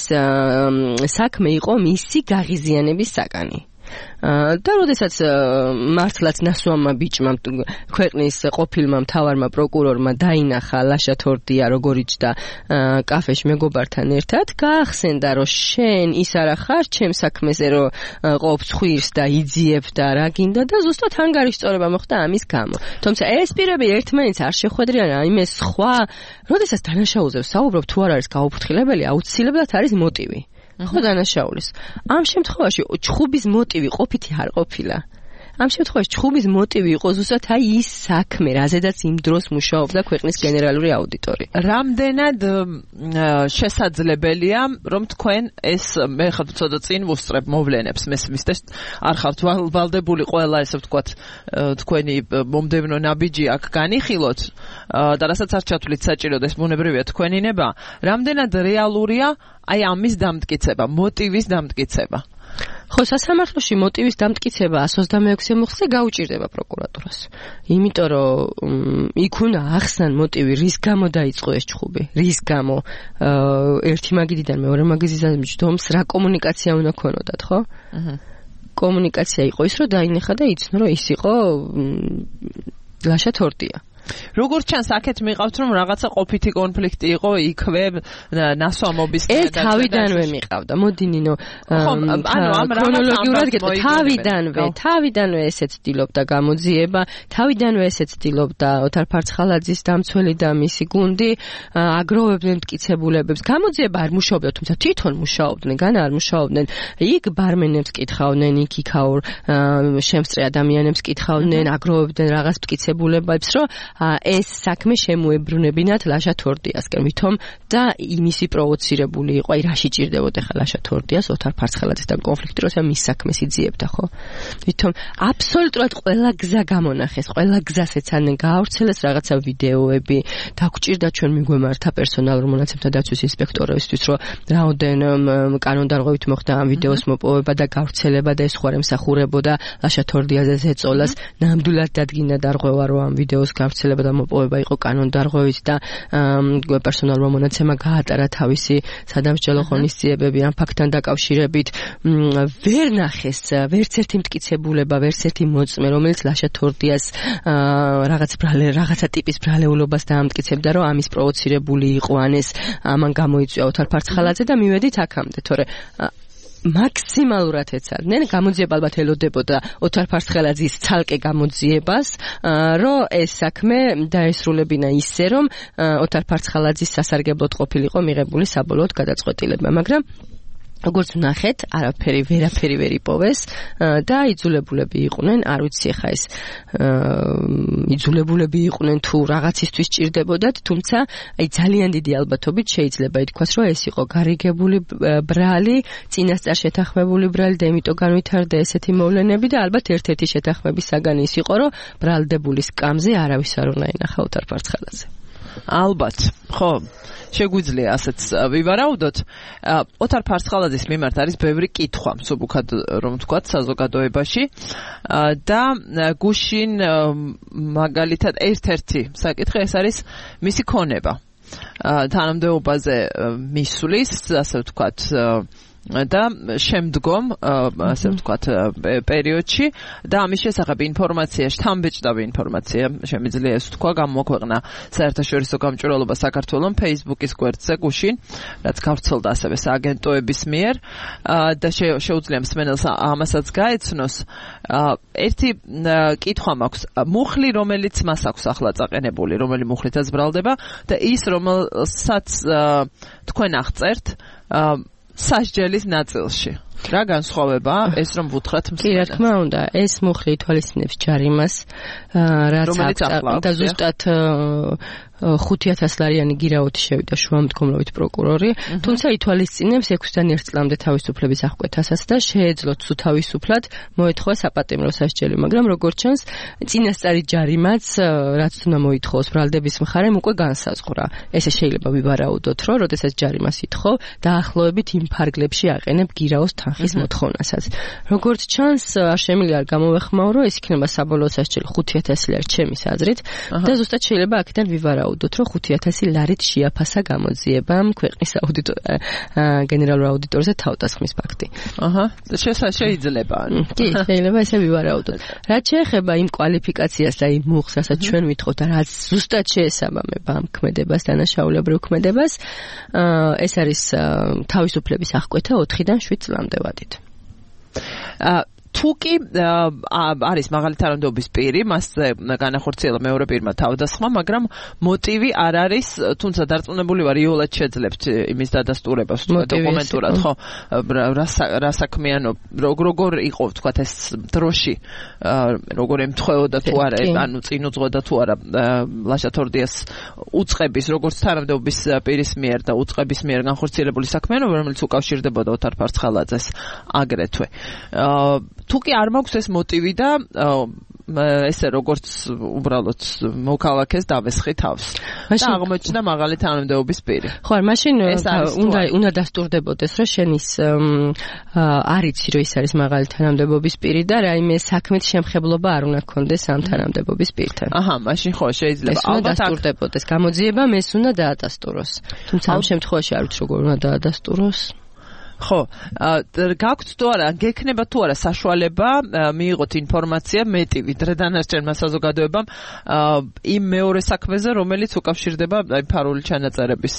საქმე იყო მისი გაღიზიანების საკანი. და როდესაც მართლაც ნასვამმა ბიჭმა ქვეყნის ყოფილმა მთავარმა პროკურორმა დაინახა ლაშა თორდია როგორ იჯდა კაფეში მეგობართან ერთად, გაახსენდა რომ შენ ის არა ხარ ჩემ საქმეზე რომ ყოფს ხვირს და იძიებ და რა გინდა და ზუსტად ანგარიშწორება მოხდა ამის გამო. თუმცა ეს პირები ერთმანეთს არ შეხვედრიან, აიმე სხვა, როდესაც დანაშაულზე საუბრობ თუ არ არის გაუფრთხილებელი, აუცილებლად არის მოტივი. ხო დანაშაულის. ამ შემთხვევაში ჩხუბის მოტივი ყოფითი არ ყოფილა. ამ შემთხვევაში ჩხუბის მოტივი იყო ზუსტად აი ის საქმე, რაზედაც იმ დროს მუშაობდა ქვეყნის გენერალური აუდიტორი. რამდენად შესაძლებელია, რომ თქვენ ეს მე ხარ ცოტა წინ ვუსწრებ მოვლენებს მესმის და არ ხართ ვალდებული ყველა ესე ვთქვათ თქვენი მომდევნო ნაბიჯი აქ განიხილოთ და რასაც არ ჩათვლით საჭიროდ ეს ბუნებრივია თქვენი ნება, რამდენად რეალურია აი ამის დამტკიცება, მოტივის დამტკიცება? ხო, სასამართლოში მოტივის დამტკიცება 126 მუხლზე გაუჭირდება პროკურატურას. იმიტომ რომ იქ უნდა ახსნან მოტივი, რის გამო დაიწყო ეს ჩხუბი, რის გამო ერთი მაგიდიდან მეორე მაგიდიდან ჯდომს რა კომუნიკაცია უნდა ქონოდათ, ხო? კომუნიკაცია იყო ის, რომ დაინახა და იცნო, რომ ის იყო ლაშა თორდია. როგორც ჩანს, აქეთ მიყავთ, რომ რაღაცა ყოფითი კონფლიქტი იყო იქვე ნასვამობის ეს თავიდანვე მიყავდა. მოდი ნინო, ქრონოლოგიურად გეტყვი, თავიდანვე ესეც ცდილობდა გამოძიება, თავიდანვე ესეც ცდილობდა ოთარ ფარცხალაძის დამცველი და მისი გუნდი აგროვებდნენ მტკიცებულებებს. გამოძიება არ მუშაობდა, თუმცა თვითონ მუშაობდნენ, განა არ მუშაობდნენ. იქ ბარმენებს კითხავდნენ, იქ იქაურ შემსწრე ადამიანებს კითხავდნენ, აგროვებდნენ რაღაც მტკიცებულებებს, რომ ეს საქმე შემოებრუნებინათ ლაშა თორდიასკენ, ვითომ და იმისი პროვოცირებული იყო, აი რაში ჭირდებოდა ხა ლაშა თორდიას ოთარ ფარცხალაძესთან კონფლიქტი, როცა მის საქმეს იძიებდა, ხო? ვითომ აბსოლუტურად ყველა გზა გამონახეს, ყველა გზას ეცადნენ გაავრცელეს რაღაცა ვიდეოები, დაგვჭირდა ჩვენ მიგვემართა პერსონალურ მონაცემთა დაცვის ინსპექტორებისთვის, რომ რაოდენ კანონდარღვევით მოხდა ამ ვიდეოს მოპოვება და გავრცელება და ეს ხوار ემსახურებოდა ლაშა თორდიას ეწოლას, ნამდვილად დადგინდა დარღვევა, რომ ამ ვიდეოს გავრცელება განხორციელება და მოპოვება იყო კანონდარღვევით და პერსონალურმა მონაცემმა გაატარა თავისი სადამსჯელო ღონისძიებები ამ ფაქტთან დაკავშირებით. ვერ ნახეს ვერც ერთი მტკიცებულება, ვერც ერთი მოწმე, რომელიც ლაშა თორდიას რაღაცა ტიპის ბრალეულობას დაამტკიცებდა, რომ ამის პროვოცირებული იყო ან ეს ამან გამოიწვია ოთარ ფარცხალაძე და მივედით აქამდე, თორე მაქსიმალურად ეცადნენ, გამოძიება ალბათ ელოდებოდა ოთარ ფარცხალაძის ცალკე გამოძიებას, რომ ეს საქმე დაესრულებინა ისე, რომ ოთარ ფარცხალაძის სასარგებლოდ ყოფილიყო მიღებული საბოლოოდ გადაწყვეტილება, მაგრამ როგორც ვნახეთ, ვერაფერი ვერ იპოვეს და იძულებულები იყვნენ, არ ვიცი ახლა ეს იძულებულები იყვნენ თუ რაღაცისთვის ჭირდებოდათ, თუმცა აი ძალიან დიდი ალბათობით შეიძლება ითქვას, რომ ეს იყო გარიგებული ბრალი, წინასწარ შეთანხმებული ბრალი და იმიტომ განვითარდა ესეთი მოვლენები და ალბათ ერთ-ერთი შეთანხმების საგანი ის იყო, რომ ბრალდებულის სკამზე არავის არ უნდა ინახა ოთარ ფარცხალაძე. ალბათ, ხო, შეგვიძლია ასეც ვივარაუდოთ. ოთარ ფარცხალაძის მიმართ არის ბევრი კითხვა, მსუბუქად რომ ვთქვათ, საზოგადოებაში და გუშინ მაგალითად ერთ-ერთი საკითხი ეს არის მისი ქონება. თანამდებობაზე მისვლის, ასე ვთქვათ, და შემდგომ ასე ვთქვათ პერიოდში და ამის შესახებ ინფორმაცია, შთამბეჭდავი ინფორმაცია შემიძლია ეს ვთქვა გამოქვეყნა საერთაშორისო გამჭვირვალობა საქართველოს Facebook-ის გვერდზე გუშინ, რაც გავრცელდა ასევე სააგენტოების მიერ და შეუძლია მსმენელს ამასაც გაეცნოს. ერთი კითხვა მაქვს, მუხლი რომელიც მას აქვს ახლა წაყენებული, რომელი მუხლითაც ბრალდება და ის რომელსაც თქვენ აღწერთ სასჯელის ნაწილში. რა განსხვავებაა ეს რომ ვუთხრათ მსმენელს? კი, რა თქმა უნდა, ეს მუხლი ითვალისწინებს ჯარიმას, რაც აქვს და ზუსტად 5,000 ლარიანი გირაოთი შევიდა შუამდგომლობით პროკურორი, თუმცა ითვალისწინებს 6-დან 1 წლამდე თავისუფლების აღკვეთასაც და შეეძლოთ თუ თავისუფლად მოეთხოვა საპატიმრო სასჯელი, მაგრამ როგორც ჩანს, წინასწარი ჯარიმაც, რაც უნდა მოითხოვოს ბრალდების მხარემ, უკვე განსაზღვრა. ესე შეიძლება ვივარაუდოთ, რომ როდესაც ჯარიმას ითხოვ, დაახლოებით იმ ფარგლებში აყენებ გირაოს თანხის მოთხოვნასაც. როგორც ჩანს, არ შემიძლია არ გამოვეხმაო, რომ ეს იქნება საბოლოო სასჯელი 5,000 ლარი ჩემის აზრით და ზუსტად შეიძლება აქედან ვივარაუდოთ, რომ 5,000 ლარით შეაფასა გამოძიებამ ქვეყნის გენერალურ აუდიტორზე თავდასხმის ფაქტი. შეიძლება. კი, შეიძლება ესე ვივარაუდოთ. რაც შეეხება იმ კვალიფიკაციას და იმ მუხლს, რასაც ჩვენ ვითხოვთ და რაც ზუსტად შეესაბამება ამ ქმედებას, დანაშაულებრივ ქმედებას, ეს არის თავისუფლების აღკვეთა 4-დან 7 წლამდე ვადით. თუ კი არის მაღალი თანამდებობის პირი, მასზე განახორციელა მეორე პირმა თავდასხმა, მაგრამ მოტივი არ არის, თუმცა დარწმუნებული ვარ, იოლად შეძლებთ იმის დადასტურებას, დოკუმენტურად, ხო, რა საქმიანო, როგორ იყო, ვთქვათ, ეს დროში, როგორ ემთხვეოდა თუ არა, ანუ წინ უძღვოდა თუ არა ლაშა თორდიას უწყების, როგორც თანამდებობის პირის მიერ და უწყების მიერ განხორციელებული საქმიანობა, რომელიც უკავშირდებოდა ოთარ ფარცხალაძეს აგრეთვე. თუ კი არ მაქვს ეს მოტივი და ესე როგორც უბრალოდ მოქალაქეს დავესხი თავს და აღმოჩნდა მაღალი თანამდებობის პირი. ხო, მაშინ უნდა დასტურდებოდეს, რომ შენ ის არ იცი, რომ ის არის მაღალი თანამდებობის პირი და რაიმე საქმით შემხებლობა არ უნდა გქონდეს ამ თანამდებობის პირთან. მაშინ ხო შეიძლება ალბათ დასტურდებოდეს გამოძიებამ, ეს უნდა დაადასტუროს. თუმცა ამ შემთხვევაში არ ვიცი როგორ უნდა დაადასტუროს. ხო, გაქვთ თუ არა, გექნება თუ არა საშუალება მიიღოთ ინფორმაცია მეტი ვიდრე დანარჩენმა საზოგადოებამ იმ მეორე საქმეზე, რომელიც უკავშირდება ფარული ჩანაწერების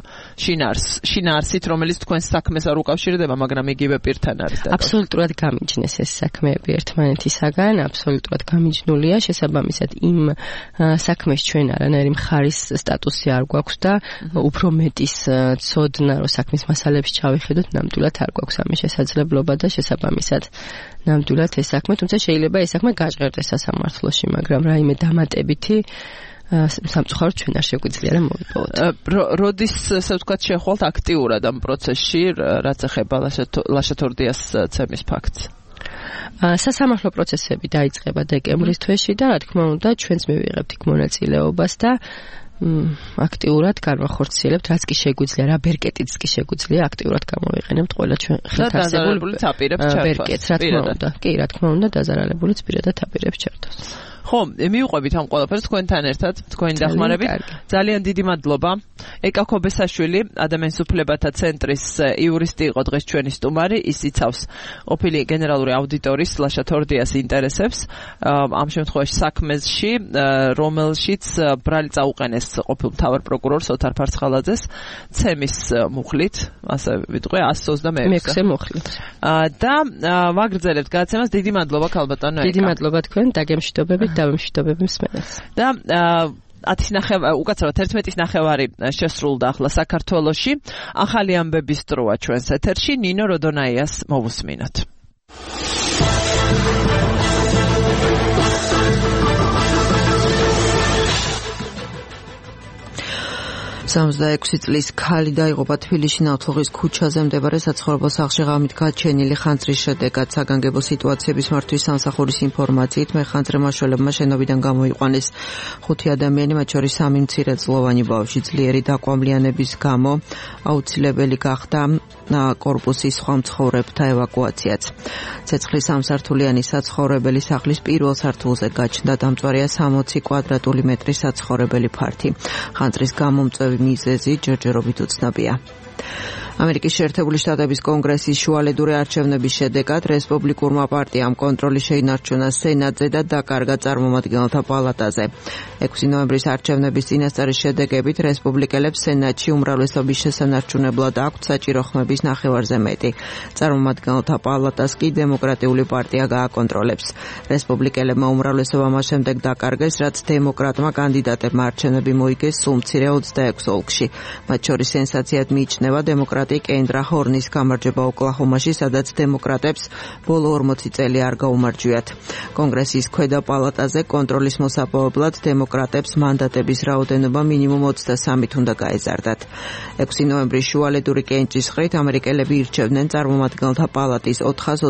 შინაარსით, რომელიც თქვენს საქმეს არ უკავშირდება, მაგრამ იგივე პირთან არის. აბსოლუტურად გამიჯნეს ეს საქმეები ერთმანეთისაგან, აბსოლუტურად გამიჯნულია, შესაბამისად იმ საქმეს ჩვენ არანაირი მხარის სტატუსი არ გვაქვს და უფრო მეტის ცოდნა, რომ საქმის მასალებში ჩავიხედოთ, ნამდვილად არ გვაქვს ამის შესაძლებლობა და შესაბამისად ნამდვილად ეს საქმე, თუმცა შეიძლება ეს საქმე გაჟღერდეს სასამართლოში, მაგრამ რაიმე დამატებითი სამწუხაროდ ჩვენ არ შეგვიძლია რა მოვიპოვოთ. როდის ასე ვთქვათ შეხვალთ აქტიურად ამ პროცესში, რაც ეხება ლაშა თორდიას ცემის ფაქტს? სასამართლო პროცესები დაიწყება დეკემბრის თვეში და რა თქმა უნდა ჩვენც მივიღებთ იქ მონაწილეობას და აქტიურად განვახორციელებთ, რაც კი შეგვიძლია, რა ბერკეტიც კი შეგვიძლია აქტიურად გამოვიყენებთ ყველა ჩვენ ხელთასებულ ბერკეტს, რა თქმა უნდა. კი, რა თქმა უნდა, დაზარალებულიც პირადად აპირებს ჩართოს. ხო, მივყვებით ამ ყველაფერს თქვენთან ერთად, თქვენი დახმარებით. ძალიან დიდი მადლობა. ეკა ქობესაშვილი, ადამიანის უფლებათა ცენტრის იურისტი იყო დღეს ჩვენი სტუმარი, ის იცავს ყოფილი გენერალური აუდიტორის ლაშა თორდიას ინტერესებს ამ შემთხვევაში საქმეში, რომელშიც ბრალი წაუყენეს ყოფილ მთავარ პროკურორს ოთარ ფარცხალაძეს ცემის მუხლით, ასე ვიტყვი 126 მუხლით. და ვაგრძელებთ გადაცემას. დიდი მადლობა ქალბატონო ეკა. დიდი მადლობა თქვენ, დაგემშვიდობებით, დავემშვიდობებ მსმენელს. და 11:30 შესრულდა ახლა საქართველოში. ახალი ამბების დროა ჩვენს ეთერში. ნინო როდონაიას მოვუსმინოთ. 66 წლის ქალი დაიღუპა თბილისში ნავთლუღის ქუჩაზე მდებარე საცხოვრებელ სახლში ღამით გაჩენილი ხანძრის შედეგად. საგანგებო სიტუაციების მართვის სამსახურის ინფორმაციით მეხანძრე მაშველებმა შენობიდან გამოიყვანეს 5 ადამიანი, მათ შორის 3 მცირეწლოვანი ბავშვი. ძლიერი დაკვამლიანების გამო აუცილებელი გახდა კორპუსის სხვა მცხოვრებთა ევაკუაციაც. ცეცხლის სამსართულიანი საცხოვრებელი სახლის პირველ სართულზე გაჩნდა. დამწვარია 60 კვადრატული მეტრის საცხოვრებელი ფართი. ხანძრის გამომწვევი მიზეზი ჯერჯერობით უცნობია. ამერიკის შეერთებული შტატების კონგრესის შუალედური არჩევნების შედეგად რესპუბლიკურმა პარტიამ კონტროლი შეინარჩუნა სენატზე და დაკარგა წარმომადგენელთა პალატაზე. 6 ნოემბრის არჩევნების წინასწარის შედეგებით რესპუბლიკელებს სენატში უმრავლესობის შესანარჩუნებლად აქვთ საჭირო ხმების ნახევარზე მეტი. წარმომადგენელთა პალატას კი დემოკრატიული პარტია გააკონტროლებს. რესპუბლიკელებმა უმრავლესობა მას შემდეგ დაკარგეს, რაც დემოკრატმა კანდიდატებმა არჩევნები მოიგეს სულ მცირე 26 ოლქში. მათ შორის სენსაციად მიიჩნევა დემოკრატი კენდრა ჰორნის გამარჯვება ოკლაჰომაში, სადაც დემოკრატებს ბოლო 40 წელი არ გაუმარჯვიათ. კონგრესის ქვედა პალატაზე კონტროლის მოსაპოვებლად დემოკრატებს მანდატების რაოდენობა მინიმუმ 23-ით უნდა გაეზარდათ. 6 ნოემბრის შუალედური კენჭის ხრით ამერიკელები ირჩევდნენ წარმომადგენელთა პალატის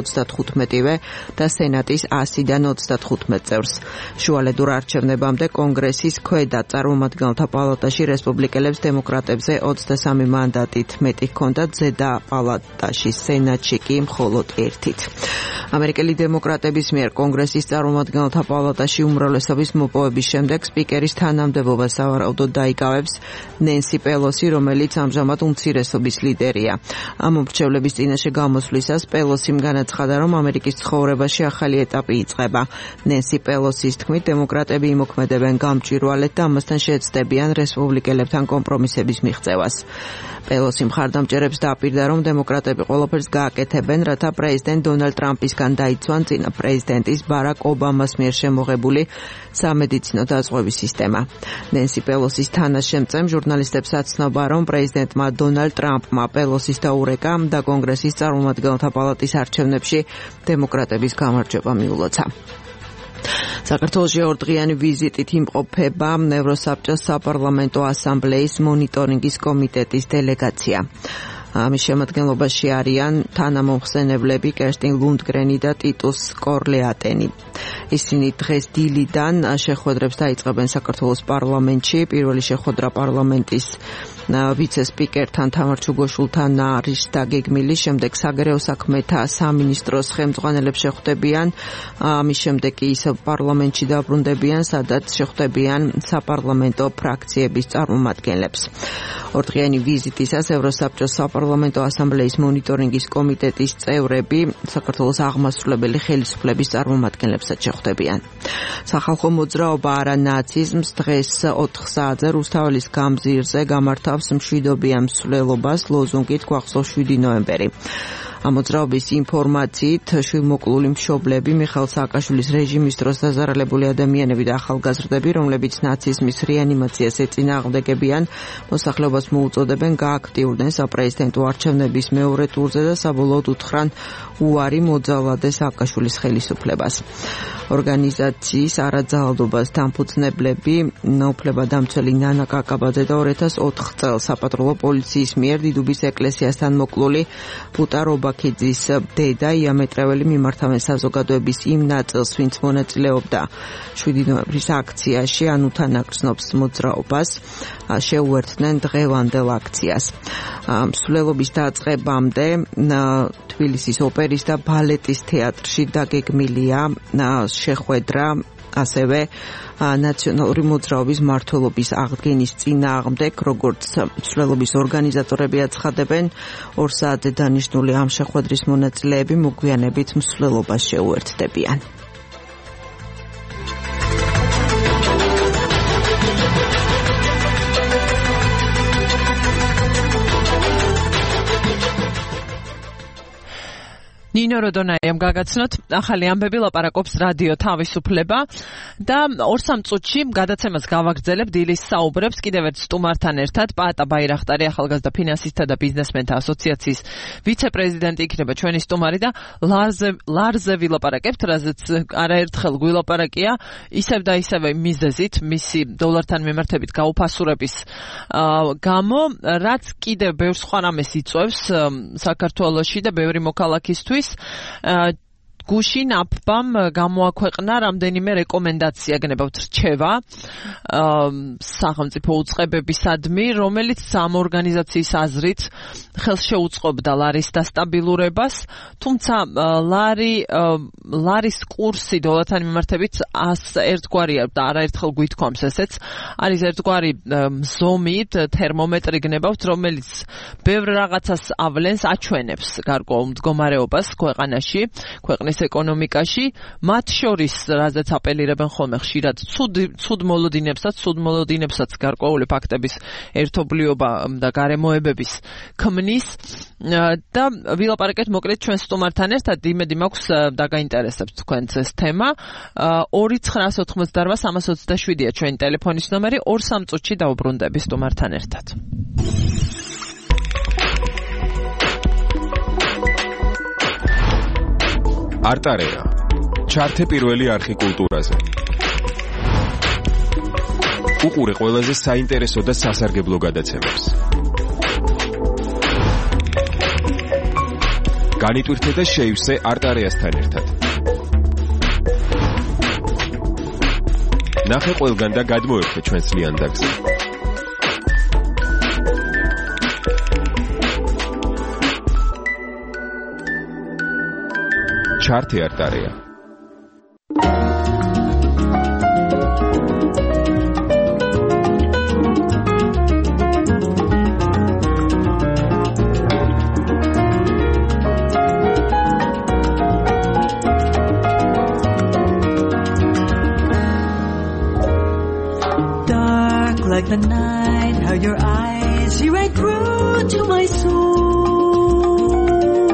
435-ვე და სენატის 100-დან 35 წევრს. შუალედურ არჩევნებამდე კონგრესის ქვედა წარმომადგენელთა პალატაში რესპუბლიკელებს დემოკრატებზე 23 მანდატით მეტი ჰქონდა, ზედა პალატაში სენატში კი მხოლოდ 1-ით. ამერიკელი დემოკრატების მიერ კონგრესის წარმომადგენელთა პალატაში უმრავლესობის მოპოვების შემდეგ სპიკერის თანამდებობას სავარაუდოდ დაიკავებს ნენსი პელოსი, რომელიც ამჟამად უმცირესობის ლიდერია. ამ მრჩევლების წინაშე გამოსვლისას პელოსიმ განაცხადა, რომ ამერიკის ცხოვრებაში ახალი ეტაპი იწყება. ნენსი პელოსის თქმით, დემოკრატები იმოქმედებენ გამჭვირვალედ და ამასთან შეეცდებიან რესპუბლიკელებთან კომპრომისების მიღწევას. პელოსი მხარდამჭერებს დააპირდა, რომ დემოკრატები ყველაფერს გააკეთებენ, რათა პრეზიდენტ დონალდ ტრამპისგან დაიცვან წინა პრეზიდენტის ბარაკ ობამას მიერ შემოღებული სამედიცინო დაზღვევის სისტემა. ნენსი პელოსის თანაშემწემ ჟურნალისტებს აცნობა, რომ პრეზიდენტმა დონალდ ტრამპმა პელოსის დაურეკა და კონგრესის წარმომადგენელთა პალატის არჩევნებში დემოკრატების გამარჯვება მიულოცა. საქართველოში ორდღიანი ვიზიტით იმყოფება ევროსაბჭოს საპარლამენტო ასამბლეის მონიტორინგის კომიტეტის დელეგაცია. ამის შემადგენლობაში არიან თანამომხსენებლები კერსტინ ლუნდგრენი და ტიტუს კორლეატენი. ისინი დღეს დილიდან შეხვედრებს დაიწყებენ საქართველოს პარლამენტში. პირველი შეხვედრა პარლამენტის ვიცე-სპიკერთან თამარ ჩუგოშვილთან არის დაგეგმილი, შემდეგ საგარეო საქმეთა სამინისტროს ხელმძღვანელებს შეხვდებიან, ამის შემდეგ კი ისევ პარლამენტში დაბრუნდებიან, სადაც შეხვდებიან საპარლამენტო ფრაქციების წარმომადგენლებს. ორდღიანი ვიზიტისას ევროსაბჭოს საპარლამენტო ასამბლეის მონიტორინგის კომიტეტის წევრები საქართველოს აღმასრულებელი ხელისუფლების წარმომადგენლებსაც შეხვდებიან. სახალხო მოძრაობა არა ნაციზმს დღეს 4 საათზე რუსთაველის გამზირზე გამართავს მშვიდობიან მსვლელობას ლოზუნგით გვახსოვს 7 ნოემბერი. ამ მოძრაობის ინფორმაციით შვილმოკლული მშობლები მიხაილ სააკაშვილის რეჟიმის დროს დაზარალებული ადამიანები და ახალგაზრდები, რომლებიც ნაციზმის რეანიმაციას ეწინააღმდეგებიან, მოსახლეობას მოუწოდებენ გააქტიურდნენ საპრეზიდენტო არჩევნების მეორე ტურზე და საბოლოოდ უთხრან უარი მოძალადე სააკაშვილის ხელისუფლებას. ორგანიზაციის არაძალადობას დამფუძნებლები უფლებადამცველი ნანა კაკაბაძე და 2004 წელს საპატრულო პოლიციის მიერ დიდუბის ეკლესიასთან მოკლული პუტა რობაქიძის დედა იამეტრეველი მიმართავენ საზოგადოების იმ ნაწილს, ვინც მონაწილეობდა 7 ნოემბრის აქციაში, ანუ თანაგრძნობს მოძრაობას, შეუერთდნენ დღევანდელ აქციას. მსვლელობის დაწყებამდე თბილისის ოპერის და ბალეტის თეატრში დაგეგმილია შეხვედრა ასევე ნაციონალური მოძრაობის მმართველობის აღდგენის წინააღმდეგ, როგორც მსვლელობის ორგანიზატორები აცხადებენ, 2 საათზე დანიშნული ამ შეხვედრის მონაწილეები მოგვიანებით მსვლელობას შეუერთდებიან. ნინო როდონაიამ გაგაცნოთ ახალი ამბები ლაპარაკობს რადიო თავისუფლება და 2-3 წუთში გადაცემას გავაგრძელებ დილის საუბრებს კიდევ ერთ სტუმართან ერთად პაატა ბაირახტარი ახალგაზრდა ფინანსისტთა და ბიზნესმენთა ასოციაციის ვიცე-პრეზიდენტი იქნება ჩვენი სტუმარი და ლარზე ვილაპარაკებთ, რაზეც არაერთხელ გვილაპარაკია ისევ და ისევ მიზეზით მისი დოლართან მიმართებით გაუფასურების გამო, რაც კიდევ ბევრ სხვა რამეს იწვევს საქართველოში და ბევრი მოქალაქისთვის გუშინ აფბამ გამოაქვეყნა რამდენიმე რეკომენდაცია, გნებავთ რჩევა სახელმწიფო უწყებებისადმი, რომელიც ამ ორგანიზაციის აზრით ხელს შეუწყობდა ლარის დასტაბილურებას, თუმცა ლარის კურსი დოლართან მიმართებით ერთგვარია და არაერთხელ გვითქვამს ესეც, არის ერთგვარი ზომი, თერმომეტრი გნებავთ, რომელიც ბევრ რაღაცას ავლენს, აჩვენებს გარკვეულ მდგომარეობას ქვეყანაში, ქვეყნის ეკონომიკაში, მათ შორის, რაზეც აპელირებენ ხოლმე ხშირად, ცუდ მოლოდინებსაც გარკვეული ფაქტების ერთობლიობა და გარემოებების ქმნის და ვილაპარაკეთ მოკლედ ჩვენ სტუმართან ერთად, იმედი მაქვს დაგაინტერესებთ თქვენც ეს თემა. 2-988-327-ია ჩვენი ტელეფონის ნომერი, 2-3 წუთში დაუბრუნდები სტუმართან ერთად. არტარეა. ჩართე პირველი არხი კულტურაზე. უყურე ყველაზე საინტერესო და სასარგებლო გადაცემებს. განიტვირთე და შეივსე არტარეასთან ერთად. ნახე ყველგან და გადმოერთე ჩვენს ლიანდაგზე. ჩართე არტარეა. Dark like the night, how your eyes see right through to my soul.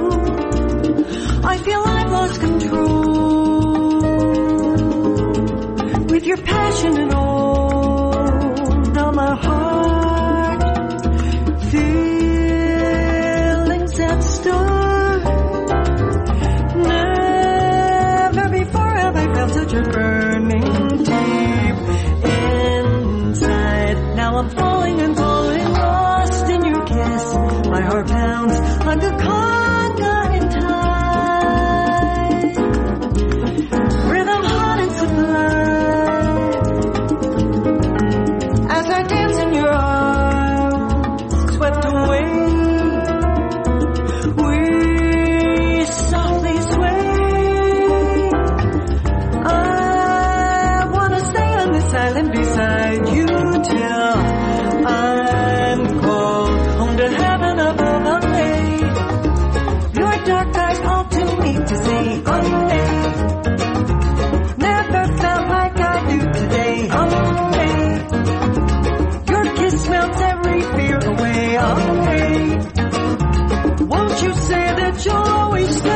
I feel I've lost control with your passion and all. Now my heart feelings that start. Never before have I felt such a burning deep inside. Now I'm falling and falling, lost in your kiss. My heart pounds like a conga in time. Rhythm hot and sublime as I dance in your arms, swept away. We softly sway. I wanna stay on this island beside you till I'm called home to heaven above a lake. Your dark eyes all to me to say, oh, hey. Never felt like I do today, oh, hey. Your kiss melts every fear away, oh, hey. Won't you say that you'll always stay?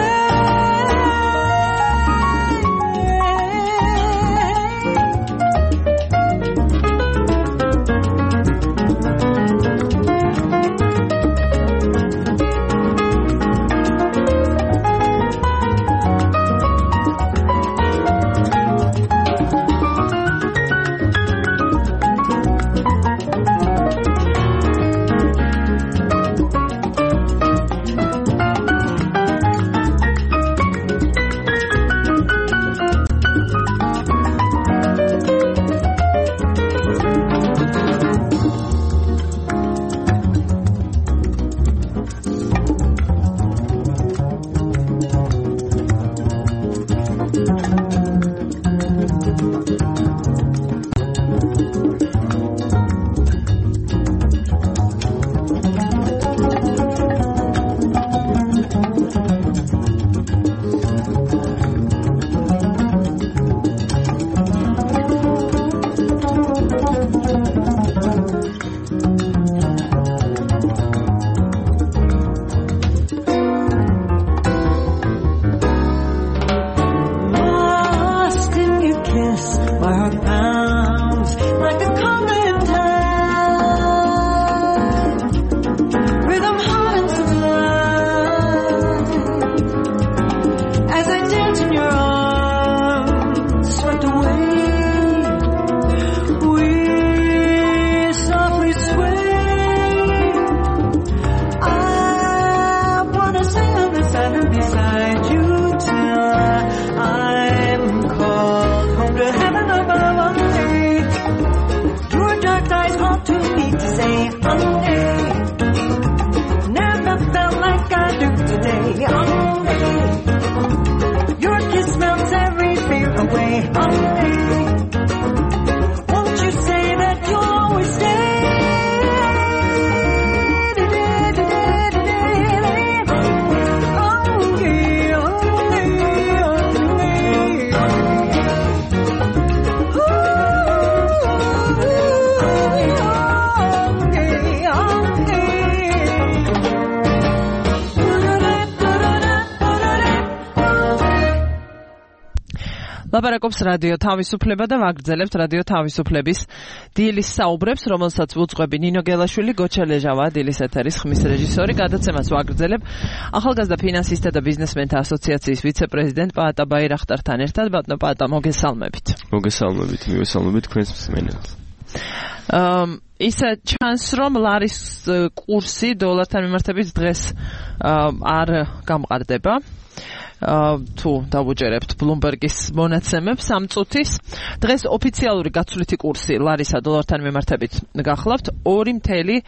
ლაპარაკობს რადიო თავისუფლება და ვაგრძელებთ რადიო თავისუფლების დილის საუბრებს, რომელსაც უძღვები ნინო გელაშვილი, გოჩა ლეჟავა, დილის ეთერის ხმის რეჟისორი. გადაცემას ვაგრძელებ ახალგაზრდა ფინანსისტთა და ბიზნესმენთა ასოციაციის ვიცე-პრეზიდენტ პაატა ბაირახტართან ერთად. ბატონო პაატა, მოგესალმებით. მივესალმებით თქვენს მსმენელს. ისა ჩანს, რომ ლარის კურსი დოლართან მიმართებით დღეს არ გამყარდება. თუ დავუჯერებთ Bloomberg-ის მონაცემებს ამ წუთის, დღეს ოფიციალური გაცვლითი კურსი ლარისა დოლართან მიმართებით გახლავთ 2.752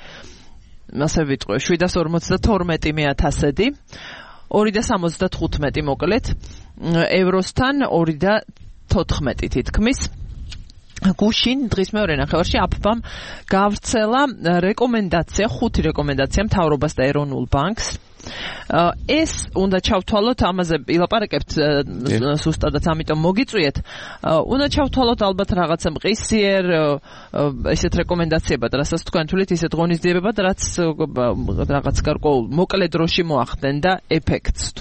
$7.42 2.75 მოკლედ, ევროსთან 2.14 თითქმის. გუშინ დღის მეორე ნახევარში აფბამ გავრცელა რეკომენდაცია, 5 რეკომენდაცია მთავრობას და ეროვნულ ბანკს. ეს უნდა ჩავთვალოთ, ამაზე ილაპარაკებთ სუსტადაც, ამიტომ მოგიწვიეთ. უნდა ჩავთვალოთ ალბათ რაღაცა მყისიერ ესეთ რეკომენდაციებად, რასაც თქვენ თვლით, ისეთ ღონისძიებებად, რაც რაღაც გარკვეულ მოკლე დროში მოახდენდა ეფექტს,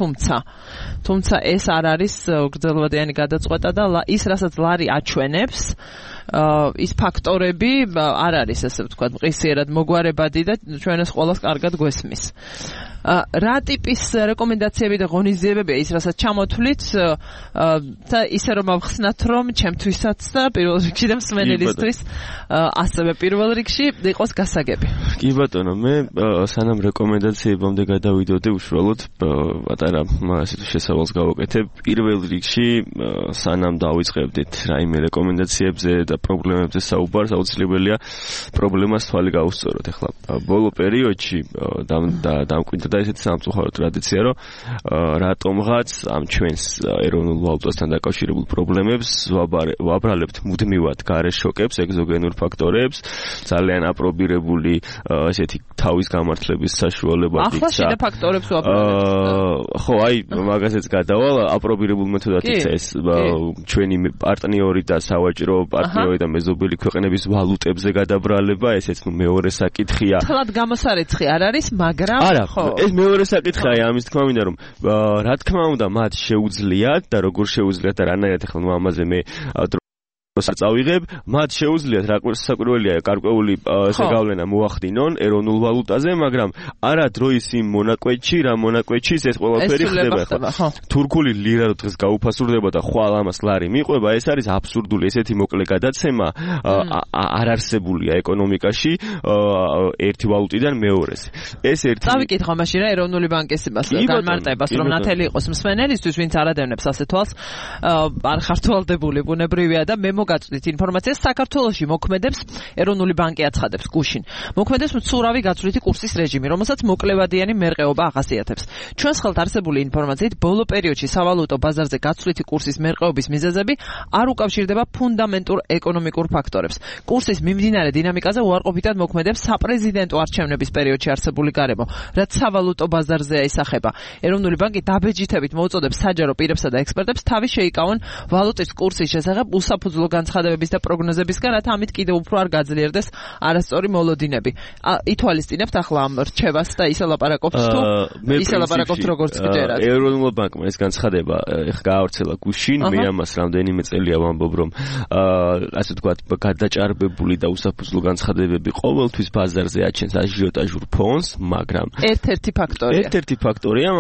თუმცა ეს არ არის გრძელვადიანი გადაწყვეტა და ის, რასაც ლარი აჩვენებს, ის ფაქტორები არ არის, ასე ვთქვათ, მყისიერად მოგვარებადი და ჩვენ ეს ყველას კარგად გვესმის. რა ტიპის რეკომენდაციები და ღონისძიებებია ის, რასაც ჩამოთვლით და ისე რომ ავხსნათ, რომ ჩემთვისაც და პირველ რიგში და მსმენელისთვის ასევე პირველ რიგში იყოს გასაგები. კი ბატონო, მე სანამ რეკომენდაციებამდე გადავიდოდე, უშუალოდ პატარა შესავალს გავაკეთებ. პირველ რიგში სანამ დავიწყებდით რაიმე რეკომენდაციებზე და პრობლემებზე საუბარს, აუცილებელია პრობლემას თვალი გაუსწოროთ. ახლა ბოლო პერიოდში დამკვიდრდა და ესეთი სამწუხარო ტრადიცია, რომ რატომღაც ამ ჩვენს ეროვნულ ვალუტასთან დაკავშირებულ პრობლემებს ვაბრალებთ მუდმივად გარე შოკებს, ეგზოგენურ ფაქტორებს, ძალიან აპრობირებული ესეთი თავის გამართლების საშუალებად იქცა. ახლა შიდა ფაქტორებს ვაბრალებთ. ხო, აი, მაგასაც გადავალ, აპრობირებულ მეთოდად იქცა ეს ჩვენი პარტნიორი და სავაჭრო პარტნიორი და მეზობელი ქვეყნების ვალუტებზე გადაბრალება, ესეც მეორე საკითხია. თლად გამოსარეცხი არ არის, მაგრამ ხო, ეს მეორე საკითხია, ამის თქმა მინდა, რომ რა თქმა უნდა მათ შეუძლიათ და როგორ შეუძლიათ და რანაირად ახლა ამაზე მე წავიღებ, მათ შეუძლიათ საკვირველია გარკვეული ესე გავლენა მოახდინონ ეროვნულ ვალუტაზე, მაგრამ არა დროის იმ მონაკვეთში, რა მონაკვეთში ეს ყველაფერი ხდება. თურქული ლირა დღეს გაუფასურდება და ხვალ ამას ლარი მიყვება, ეს არის აბსურდული, ესეთი მოკლე გადაცემა არ არსებულია ეკონომიკაში ერთი ვალუტიდან მეორეზე. ეს ერთი წავიკითხო მაშინ რა ეროვნული ბანკის განმარტებას, რომ ნათელი იყოს მსმენელისთვის, ვინც არადევნებს ასე თვალს, არ ხართვალდებული ბუნებრივია და მე გაწვდით ინფორმაციას, საქართველოში მოქმედებს ეროვნული ბანკი აცხადებს გუშინ. მოქმედებს მცურავი გაცვლითი კურსის რეჟიმი, რომელსაც მოკლევადიანი მერყეობა ახასიათებს. ჩვენს ხელთ არსებული ინფორმაციით, ბოლო პერიოდში სავალუტო ბაზარზე გაცვლითი კურსის მერყეობის მიზეზები არ უკავშირდება ფუნდამენტურ ეკონომიკურ ფაქტორებს. კურსის მიმდინარე დინამიკაზე უარყოფითად მოქმედებს საპრეზიდენტო არჩევნების პერიოდში არსებული გარემო, რაც სავალუტო ბაზარზეა ისახება. ეროვნული ბანკი დაბეჯითებით მოუწოდებს საჯარო პირებსა და ექსპერტებს თავი შეიკავონ ვალუტის კურსის შესახებ უსაფუძვლო განცხადებების და პროგნოზებისგან, რათა ამით კიდევ უფრო არ გაძლიერდეს არასწორი მოლოდინები. ითვალისწინებთ ახლა ამ რჩევას და ისე ლაპარაკობთ თუ ისე ლაპარაკობთ როგორც გჯერათ. ეროვნულ ბანკმა ეს განცხადება გაავრცელა გუშინ, მე ამას რამდენიმე წელია ვამბობ, რომ ასე ვთქვათ, გადაჭარბებული და უსაფუძვლო განცხადებები ყოველთვის ბაზარზე აჩენს აჟიოტაჟურ ფონს, მაგრამ ერთ-ერთი ფაქტორია,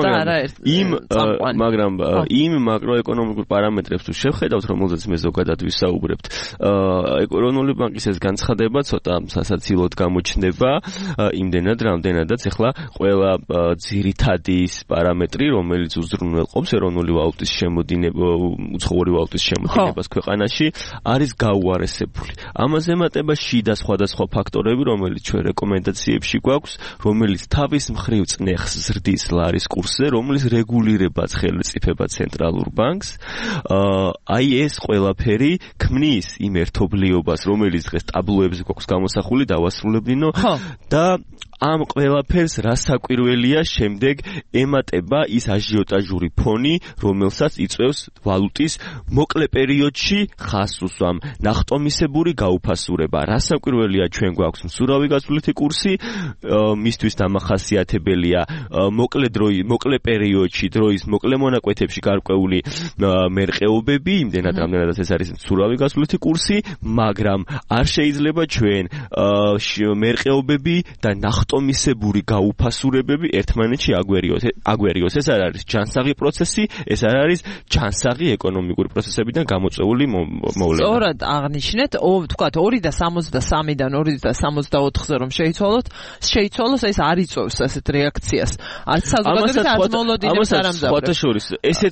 მაგრამ იმ მაკროეკონომიკურ პარამეტრებს თუ შევხედავთ, რომელზეც მე ზოგადად ვისაუბრებ, ეროვნული ბანკის ეს განცხადება ცოტა სასაცილოდ გამოჩნდება იმდენად, რამდენადაც ახლა ყველა ძირითადი პარამეტრი, რომელიც უზრუნველყოფს ეროვნული ვალუტის უცხოური ვალუტის შემოდინებას ქვეყანაში, არის გაუარესებული. ამაზე ემატება შიდა სხვადასხვა ფაქტორები, რომელიც ჩვენ რეკომენდაციებში გვაქვს, რომელიც თავის მხრივ წნეხს ზრდის ლარის კურსზე, რომელიც რეგულირებაც ხელმწიფება ცენტრალურ ბანკს. აი ეს ყველაფერი ქმნის იმ ერთობლიობას, რომელიც დღეს ტაბლოებზე გვაქვს გამოსახული, დავასრულებინო და ამ ყველაფერს რასაკვირველია შემდეგ ემატება ის აჟიოტაჟური ფონი, რომელსაც იწვევს ვალუტის მოკლე პერიოდში ხასუსვამ, ნახტომისებური გაუფასურება. რასაკვირველია ჩვენ გვაქვს მსურავი გასვლითი კურსი, მისთვის დამახასიათებელია მოკლე პერიოდში დროის მოკლე მონაკვეთებში გარკვეული მერყეობები, იმდენად რამდენადაც ეს არის მსურავი გასვლითი კურსი, მაგრამ არ შეიძლება ჩვენ მერყეობები და ნახტომისებური გაუფასურებები ერთმანეთში აგვერიოს. ეს არ არის ჯანსაღი პროცესი, ეს არ არის ჯანსაღი ეკონომიკური პროცესებიდან გამოწვეული მოვლენა. სწორად აღნიშნეთ, თქვათ 2.63-დან 2.64-ზე რომ შეიცვალოს, ეს არ იწვევს ასეთ რეაქციას. არც საზოგადოებრივ არც მოლოდინებს არ ამზავრებს. სხვათა შორის,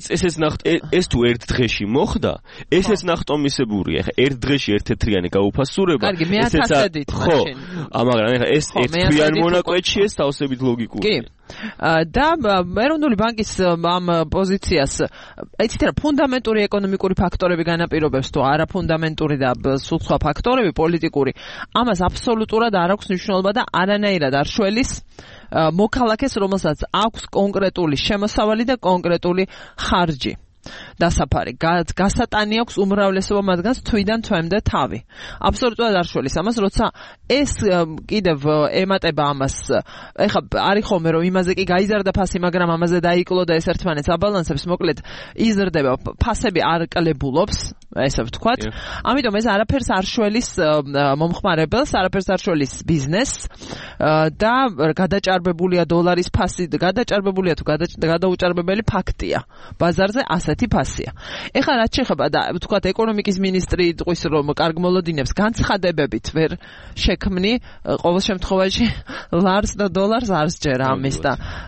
ეს თუ ერთ დღეში მოხდა, ესეც ნახტომისებურია. ეხლა ერთ დღეში ერთ-ერთიანი გაუფასურება, ესეც ხო, მაგრამ ეხლა ეს ერთ თვიან მონაკვეთში ეს თავსებით ლოგიკურია. კი. და ეროვნული ბანკის ამ პოზიციას იცით რა ფუნდამენტური ეკონომიკური ფაქტორები განაპირობებს თუ არა ფუნდამენტური და სულ სხვა ფაქტორები პოლიტიკური ამას აბსოლუტურად არ აქვს მნიშვნელობა და არანაირად არ შველის მოქალაქეს რომელსაც აქვს კონკრეტული შემოსავალი და კონკრეტული ხარჯი დასაფარი გასატანი აქვს უმრავლესობა მათგანს თვიდან თვემდე თავი აბსოლუტურად არ შველის ამას როცა ეს კიდევ ემატება ამას ეხლა არის ხოლმე რომ იმაზე კი გაიზარდა ფასი მაგრამ ამაზე დაიკლო და ეს ერთმანეთს აბალანსებს მოკლედ იზრდება ფასები არ კლებულობს ესე ვთქვათ ამიტომ ეს არაფერს არ შველის მომხმარებელს არაფერს არ შველის ბიზნესს და გადაჭარბებულია დოლარის ფასი გადაჭარბებულია თუ გადაუჭარბებელი ფაქტია ბაზარზე ასეთი ფასია. ეხლა რაც შეეხება და ვთქვათ ეკონომიკის მინისტრი იტყვის რომ კარგ მოლოდინებს განცხადებებით ვერ შექმნი ყოველ შემთხვევაში ლარს და დოლარს არ სჯერა ამის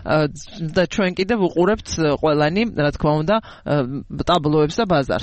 და ჩვენ კიდევ უყურებთ ყველანი რა თქმა უნდა ტაბლოებს და ბაზარს.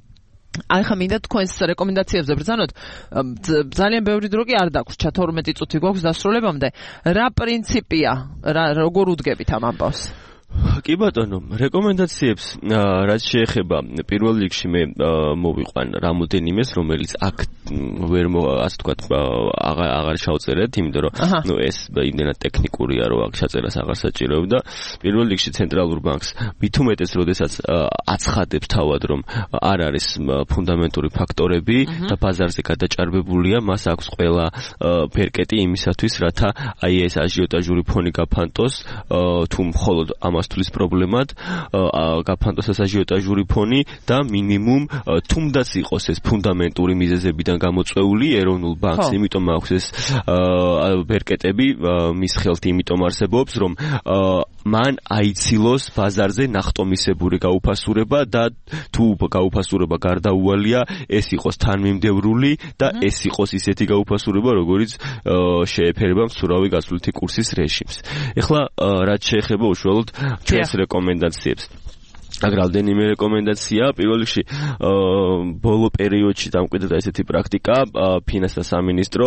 აი ხა მინდა თქვენს რეკომენდაციებზე ბრძანოთ ძალიან ბევრი დრო კი არ დაგვს 12 წუთი გვაქვს დასრულებამდე რა პრინციპია როგორ უდგებით ამ ამბავს კი ბატონო, რეკომენდაციებს რაც შეეხება პირველ რიგში მე მოვიყვან რამოდენიმეს, რომელიც აქ ვერ ასე ვთქვათ, აღარ ჩავწერეთ, იმიტომ რომ ნუ ეს იმდენად ტექნიკურია, რომ აქ ჩაწერას აღარ საჭიროებდა. პირველ რიგში ცენტრალურ ბანკს მით უმეტეს, როდესაც აცხადებს თავად, რომ არ არის ფუნდამენტური ფაქტორები და ბაზარზე გადაჭარბებულია, მას აქვს ყველა ბერკეტი იმისათვის, რათა აი ეს აჟიოტაჟური ფონი გაფანტოს, თუ მხოლოდ ამასთვის პრობლემად გაფანტოს ეს აჟიოტაჟური ფონი და მინიმუმ თუნდაც იყოს ეს ფუნდამენტური მიზეზებიდან გამოწვეული ეროვნულ ბანკს, იმიტომ აქვს ეს ბერკეტები მის ხელთ იმიტომ არსებობს, რომ მან აიცილოს ბაზარზე ნახტომისებური გაუფასურება და თუ გაუფასურება გარდაუვალია, ეს იყოს თანმიმდევრული და ეს იყოს ისეთი გაუფასურება, როგორიც შეეფერება მსურავი გასვლითი კურსის რეჟიმს. ეხლა რაც შეეხება უშუალოდ ჩვენს რეკომენდაციებს. აგრალდენიმე რეკომენდაცია პირველ რიგში ბოლო პერიოდში დამკვიდრდა ესეთი პრაქტიკა ფინანსთა სამინისტრო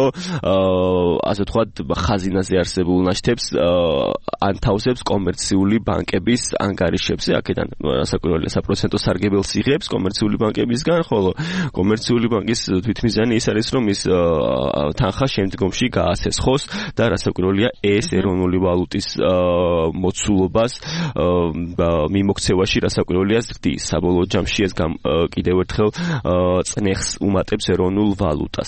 ასე ვთქვათ ხაზინაზე არსებულ ნაშთებს ანთავსებს კომერციული ბანკების ანგარიშებზე აქედან რასაკვირველია საპროცენტო სარგებელს იღებს კომერციული ბანკებისგან ხოლო კომერციული ბანკის თვითმიზანი ის არის რომ ის თანხა შემდგომში გაასესხოს და რასაკვირველია ეს ეროვნული ვალუტის მოცულობას მიმოქცევაში საკვირველია ზრდის საბოლოო ჯამში ეს კიდევ ერთხელ წნეხს უმატებს ეროვნულ ვალუტას.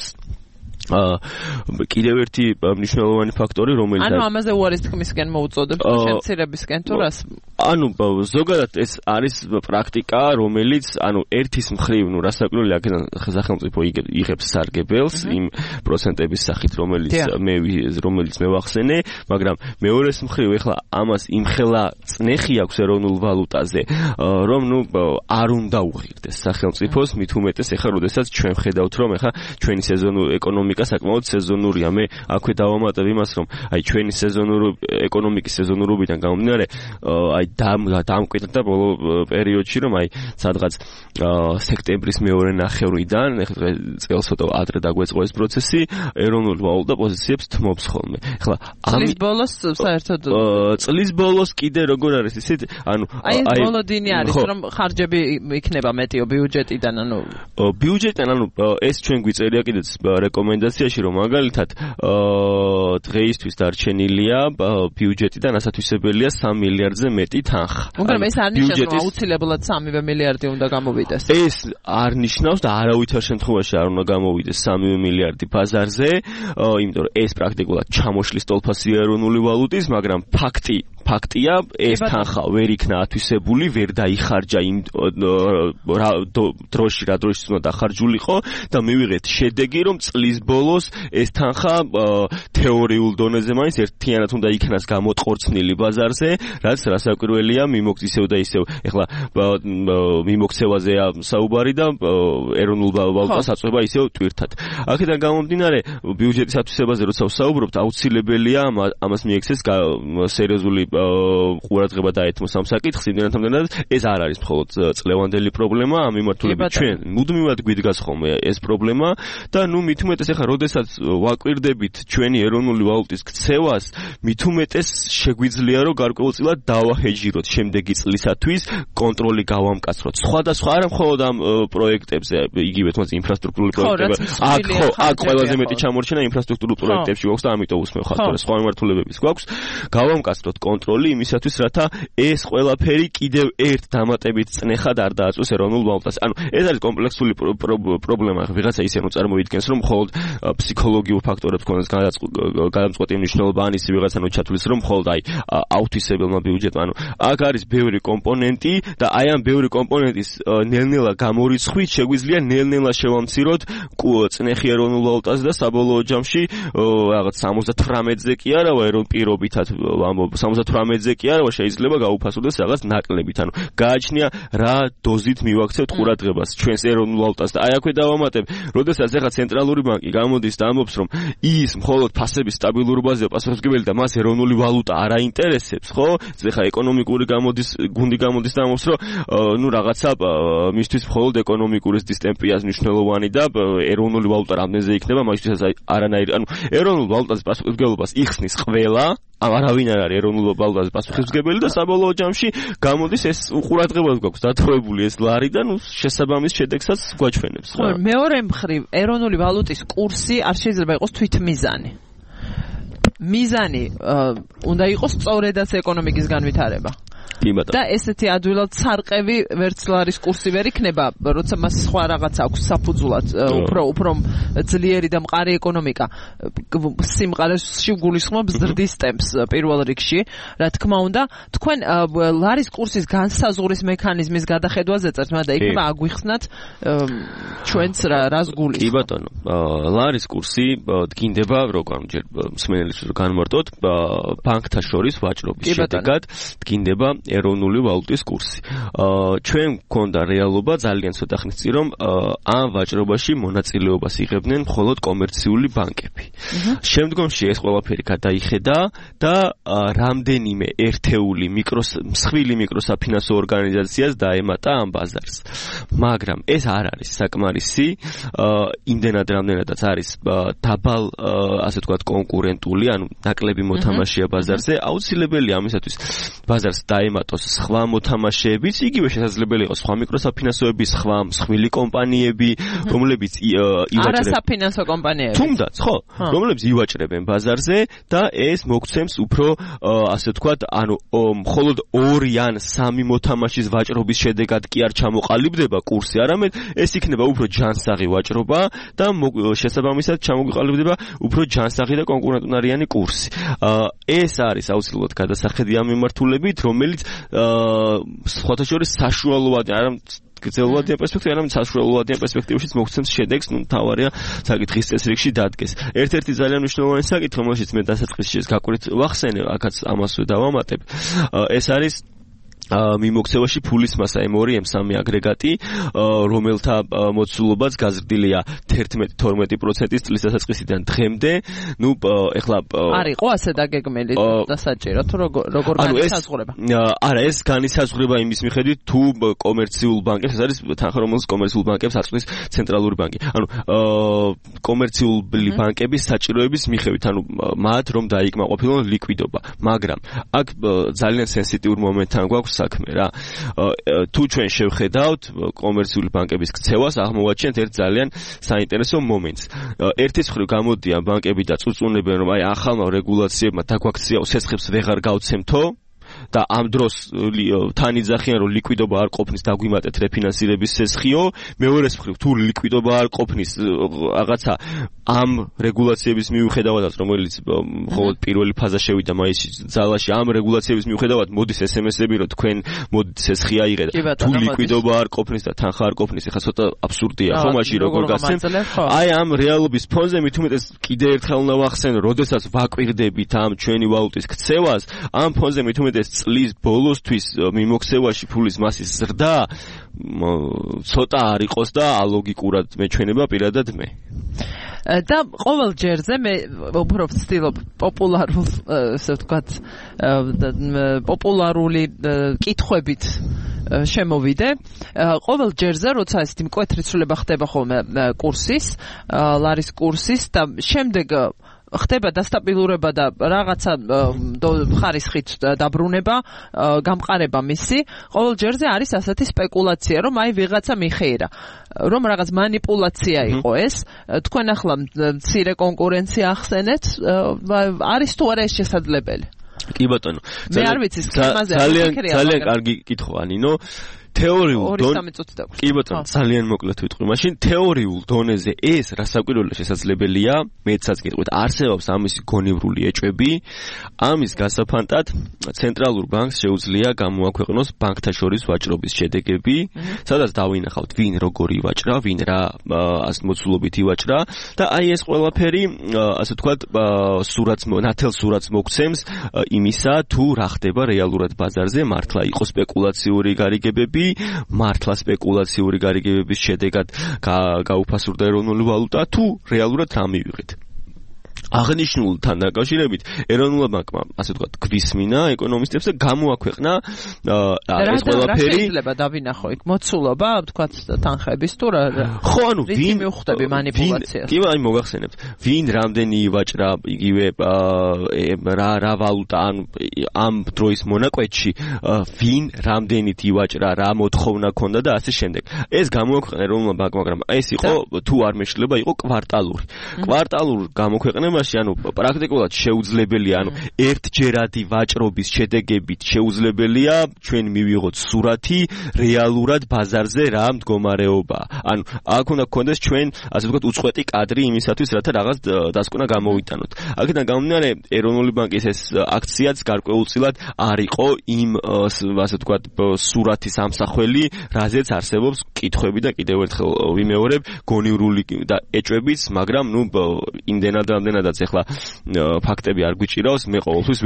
კიდევ ერთი მნიშვნელოვანი ფაქტორი რომელიც ანუ ამაზე უარის თქმისკენ მოუწოდებს შემცირებისკენ თუ რას ანუ ზოგადად ეს არის პრაქტიკა რომელიც ანუ ერთის მხრივ ნუ რასაკვირველია აქედან სახელმწიფო იღებს სარგებელს იმ პროცენტების სახით რომელიც მე ვახსენე მაგრამ მეორეს მხრივ ეხლა ამას იმხელა წნეხი აქვს ეროვნულ ვალუტაზე რომ ნუ არ უნდა უღირდეს სახელმწიფოს მით უმეტეს ეხლა როდესაც ჩვენ ხედავთ რომ ეხლა ჩვენი სეზონური ეკონომიკა საკმაოდ სეზონურია. მე აქვე დავამატებ იმას, რომ აი ჩვენი ეკონომიკის სეზონურობიდან გამომდინარე, აი დამკვიდრდა ბოლო პერიოდში, რომ აი სადღაც სექტემბრის მეორე ნახევრიდან, წელს ცოტა ადრე დაგვეწყო ეს პროცესი, ეროვნული ვალუტა პოზიციებს თმობს ხოლმე. ახლა წლის ბოლოს საერთოდ წლის ბოლოს კიდე როგორ არის ისეთ, ანუ აი ეს ბოლოდინი არის, რომ ხარჯები იქნება მეტიო ბიუჯეტიდან, ანუ ბიუჯეტიდან, ანუ ეს ჩვენ გვიწერია კიდეც რეკომენდაციაში, რომ მაგალითად დღეისთვის დარჩენილია ბიუჯეტიდან ასათვისებელია 3 მილიარდზე მეტი თანხა. მაგრამ ეს არ ნიშნავს, რომ აუცილებლად 3 მილიარდი უნდა გამოვიდეს. ეს არ ნიშნავს და არავითარ შემთხვევაში არ უნდა გამოვიდეს 3 მილიარდი ბაზარზე, იმიტომ რომ ეს პრაქტიკულად ჩამოშლის ტოლფასია ეროვნული ვალუტის, მაგრამ ფაქტია, ეს თანხა ვერ იქნა ათვისებული, ვერ დაიხარჯა იმ დროში, რა დროშიც უნდა დახარჯულიყო და მივიღეთ შედეგი, რომ წლის ბოლოს ეს თანხა თეორიულ დონეზე მაინც ერთიანად უნდა იქნას გამოტყორცნილი ბაზარზე, რაც რასაკვირველია, ისევ და ისევ. ეხლა მიმოქცევაზეა საუბარი და ეროვნულ ვალუტას აწვება ისევ ტვირთად. აქედან გამომდინარე, ბიუჯეტის ათვისებაზე როცა ვსაუბრობთ, აუცილებელია ამას მიექცეს სერიოზული ყურადღება დაეთმოს ამ საკითხს, იმდენად ეს არ არის მხოლოდ წლევანდელი პრობლემა, ამ მიმართულებით ჩვენ მუდმივად გვიდგას ხოლმე ეს პრობლემა და მით უმეტეს ახლა როდესაც ვაკვირდებით ჩვენი ეროვნული ვალუტის ქცევას, მით უმეტეს შეგვიძლია რომ გარკვეულწილად დავაჰეჯიროთ შემდეგი წლისათვის, კონტროლი გავამკაცროთ. სხვადასხვა არა მხოლოდ ამ პროექტებზე, იგივე თუნდაც ინფრასტრუქტურული პროექტები, აქ ყველაზე მეტი ჩამორჩენა ინფრასტრუქტურულ პროექტებში გვაქვს და ამიტომ უსმევხართ, რომ სხვა მიმართულებების გვაქვს. გავამკაცროთ კონტროლი იმისათვის, რათა ეს ყველაფერი კიდევ ერთ დამატებით წნეხად არ დააწვეს ეროვნულ ვალუტას. ანუ ეს არის კომპლექსური პრობლემა. ვიღაცა ისე რომ წარმოიდგენს, რომ მხოლოდ ფსიქოლოგიურ ფაქტორებს ქონდეს გადამწყვეტი მნიშვნელობა, ან ისე ვიღაცა ჩათვლის, რომ მხოლოდ აი აუთვისებელმა ბიუჯეტმა. ანუ აქ არის ბევრი კომპონენტი და აი ამ ბევრი კომპონენტის ნელ-ნელა გამორიცხვით შეგვიძლია ნელ-ნელა შევამციროთ წნეხი ეროვნულ ვალუტაზე და საბოლოო ჯამში რაღაც 78-ზე კი არავა ეროვნულ პირობითად 78-ზე კი არავა შეიძლება გაუფასოდეს რაღაც ნაკლებით. ანუ გააჩნია რა დოზით მივაქცევთ ყურადღებას ჩვენს ეროვნულ ვალუტას და აი აქვე დავამატებ, როდესაც ახლა центрალური ბანკი გამოდის და ამბობს, რომ ის მხოლოდ ფასების სტაბილურობაზეა პასუხისმგებელი და მას ეროვნული ვალუტა არ აინტერესებს, ხო? ეხლა ეკონომიკური გუნდი გამოდის და ამბობს, რომ რაღაცა მისთვის მხოლოდ ეკონომიკური დისტემპიას მნიშვნელოვანი და ეროვნული ვალუტა რამდენზე იქნება, მაგისთვის არანაირი, ანუ ეროვნულ ვალუტაზე პასუხისმგებლობას იხსნის ყველა, არავინ არ არის ეროვნულ ვალუტაზე პასუხისმგებელი და საბოლოო ჯამში გამოდის ეს უყურადღებად გვაქვს დათხოვებული ეს ლარი და შესაბამის შედეგსაც გვაჩვენებს. ხო, მეორე მხრივ ეროვნული ვალუტის კურსი არ შეიძლება იყოს თვითმიზანი. მიზანი უნდა იყოს სწორედაც ეკონომიკის განვითარება. და ესეთი ადვილად სარყევი ვერცხლარის კურსი ვერ იქნება, როცა მას სხვა რაღაც აქვს საფუძვლად, უფრო ძლიერი და მყარი ეკონომიკა სიმყარეში გულისხმობს ზრდის ტემპს პირველ რიგში, რა თქმა უნდა, თქვენ ლარის კურსის განსაზღვრის მექანიზმის გადახედვაზე წერთ, მაგრამ იქნება აგვიხსნათ ჩვენც რას გულისხმობთ. კი ბატონო, ლარის კურსი დგინდება, როგორ ჯერ მსმენელს განმარტოთ, ბანკთა შორის ვაჭრობის შედეგად დგინდება ეროვნული ვალუტის კურსი. ჩვენ გვქონდა რეალობა ძალიან ცოტა ხნის წინ, რომ ამ ვაჭრობაში მონაწილეობას იღებდნენ მხოლოდ კომერციული ბანკები. შემდგომში ეს ყველაფერი გადაიხედა და რამდენიმე ერთეული მსხვილი მიკროსაფინანსო ორგანიზაციას დაემატა ამ ბაზარს. მაგრამ ეს არ არის საკმარისი, იმდენად რამდენადაც არის დაბალ, ასე ვთქვათ, კონკურენტული, ანუ ნაკლები მოთამაშეა ბაზარზე, აუცილებელია ამისათვის ბაზარს დაემატოს სხვა მოთამაშეებიც, იგივე შესაძლებელი იყოს სხვა მიკროსაფინანსოები, სხვა მსხვილი კომპანიები, რომლებიც ივაჭრებენ. არასაფინანსო კომპანიები. თუნდაც, ხო, რომლებიც ივაჭრებენ ბაზარზე და ეს მოგცემს უფრო, ასე ვთქვათ, ანუ მხოლოდ 2 ან 3 მოთამაშის ვაჭრობის შედეგად კი არ ჩამოყალიბდება კურსი, არამედ ეს იქნება უფრო ჯანსაღი ვაჭრობა და შესაბამისად ჩამოყალიბდება უფრო ჯანსაღი და კონკურენტუნარიანი კურსი. ეს არის აუცილებლად გადასახედი ამ მიმართულებით, რომელიც სხვათა შორის საშუალოა, არა გრძელვადიან პერსპექტივაში, არამედ საშუალოადიან პერსპექტივაშიც მოგცემს შედეგს, თავარია საკითხის წესრიგში დადგეს. ერთ-ერთი ძალიან მნიშვნელოვანი საკითხი, რომელშიც მე დასაწყისში გაკვირით ვახსენე, აქაც ამასვე დავამატებ, ეს არის მიმოქცევაში ფულის მასა M2 M3 აგრეგატი, რომელთა მოცულობაც გაზრდილია 11-12% წლის დასაწყისიდან დღემდე. ნუ ეხლა არ იყო ასე დაგეგმილი დასაჭირო თუ როგორ განისაზღვრება? არა, ეს განისაზღვრება იმის მიხედვით თუ კომერციულ ბანკებს, ეს არის თანხმობის კომერციულ ბანკებს აწვდის ცენტრალური ბანკი. ანუ კომერციული ბანკების საჭიროების მიხედვით, ანუ მათ რომ დაიკმაყოფილონ ლიკვიდობა. მაგრამ აქ ძალიან სენსიტიურ მომენტთან გვაქვს საქმე რა. თუ ჩვენ შევხედავთ კომერციული ბანკების ქცევას, აღმოვაჩენთ ერთ ძალიან საინტერესო მომენტს. ერთის მხრივ გამოდიან ბანკები და წუწუნებენ, რომ აი ახალმა რეგულაციებმა დაგვაქცია სესხებს ვეღარ გავცემთო და ამ დროს თანიძახიან რომ ლიკვიდობა არ ყოფნის დაგვიმატეთ რეფინანსირების სესხიო. მეორეს მხრივ თუ ლიკვიდობა არ ყოფნის რაღაცა ამ რეგულაციების მიუხედავად, რომელიც მხოლოდ პირველი ფაზა შევიდა მაისში ძალაში, ამ რეგულაციების მიუხედავად მოდის SMS-ები, რომ თქვენ მოდით სესხი აიღეთ. თუ ლიკვიდობა არ ყოფნის და თანხა არ ყოფნის, ეხლა ცოტა აბსურდია, ხო მაშინ როგორ გასცემ? აი ამ რეალობის ფონზე მით უმეტეს კიდე ერთხელ უნდა ვახსენო, როდესაც ვაკვირდებით ამ ჩვენი ვალუტის ქცევას, ამ ფონზე მით უმეტეს წლის ბოლოსთვის მიმოქცევაში ფულის მასის ზრდა ცოტა არ იყოს და ალოგიკურად მეჩვენება პირადად მე. და ყოველ ჯერზე მე უფრო ვცდილობ პოპულარულ, ასე ვთქვათ, პოპულარული კითხვებით შემოვიდე. ყოველ ჯერზე, როცა ესეთი მკვეთრი ცვლილება ხდება ხოლმე კურსის, ლარის კურსის და შემდეგ ხდება დასტაბილურება და რაღაცა ხარისხით დაბრუნება, გამყარება მისი, ყოველ ჯერზე არის ასეთი სპეკულაცია, რომ აი ვიღაცა მიხეირა, რომ რაღაც манипуляция იყო ეს, თქვენ ახლა მცირე კონკურენცია ახსენეთ, არის თუ არა ეს შესაძლებელი? კი ბატონო, მე არ ვიცი სქემაზე ძალიან კარგი კითხვა, ნინო. თეორიულ კი ბატონო, ძალიან მოკლედ ვიტყვი. მაშინ თეორიულ დონეზე ეს რასაკვირველია შესაძლებელია, მეცაც გეტყვით, არსებობს ამისი გონივრული ეჭვები. ამის გასაფანტად ცენტრალურ ბანკს შეუძლია გამოაქვეყნოს ბანკთა შორის ვაჭრობის შედეგები, სადაც დავინახავთ ვინ როგორი ივაჭრა, ვინ რა მოცულობით ივაჭრა და აი ეს ყველაფერი, ასე ვთქვათ, ნათელ სურათს მოგცემს იმისა, თუ რა ხდება რეალურად ბაზარზე, მართლა იყო სპეკულაციური გარიგებები, მართლა სპეკულაციური გარიგებების შედეგად გაუფასურდა ეროვნული ვალუტა, თუ რეალურად რა მივიღეთ. აღნიშნულთან დაკავშირებით ეროვნულ ბანკმა, ასე ვთქვათ, გვისმინა ეკონომისტებს და გამოაქვეყნა ეს ყველაფერი. რა შეიძლება დავინახო იქ მოცულობა, ვთქვათ, თანხების თუ რა? ხო, ანუ ვინ მივხვდები манипуляციას? კი, აი მოგახსენებთ. ვინ რამდენი ივაჭრა იგივე რა ვალუტა, ანუ ამ დროის მონაკვეთში, ვინ რამდენით ივაჭრა, რა მოთხოვნა ქონდა და ასე შემდეგ. ეს გამოაქვეყნა ეროვნულ ბანკმა, მაგრამ ეს იყო თუ არ მეშლება, იყო კვარტალური. კვარტალურ გამოქვეყნებაში, ანუ პრაქტიკულად შეუძლებელია, ანუ ერთჯერადი ვაჭრობის შედეგებით შეუძლებელია ჩვენ მივიღოთ სურათი რეალურად ბაზარზე რა მდგომარეობაა. ანუ აქ უნდა გქონდეს ჩვენ, ასე ვთქვათ, უწყვეტი კადრი იმისათვის, რათა რაღაც დასკვნა გამოვიტანოთ. აქედან გამომდინარე, ეროვნული ბანკის ეს აქციაც გარკვეულწილად არ იყო იმ, ასე ვთქვათ, სურათის ამსახველი, რაზეც არსებობს კითხვები და კიდევ ერთხელ ვიმეორებ, გონივრული და ეჭვებიც, მაგრამ ნუ იმდენადაც ეხლა ფაქტები არ გვიჭირავს, მე ყოველთვის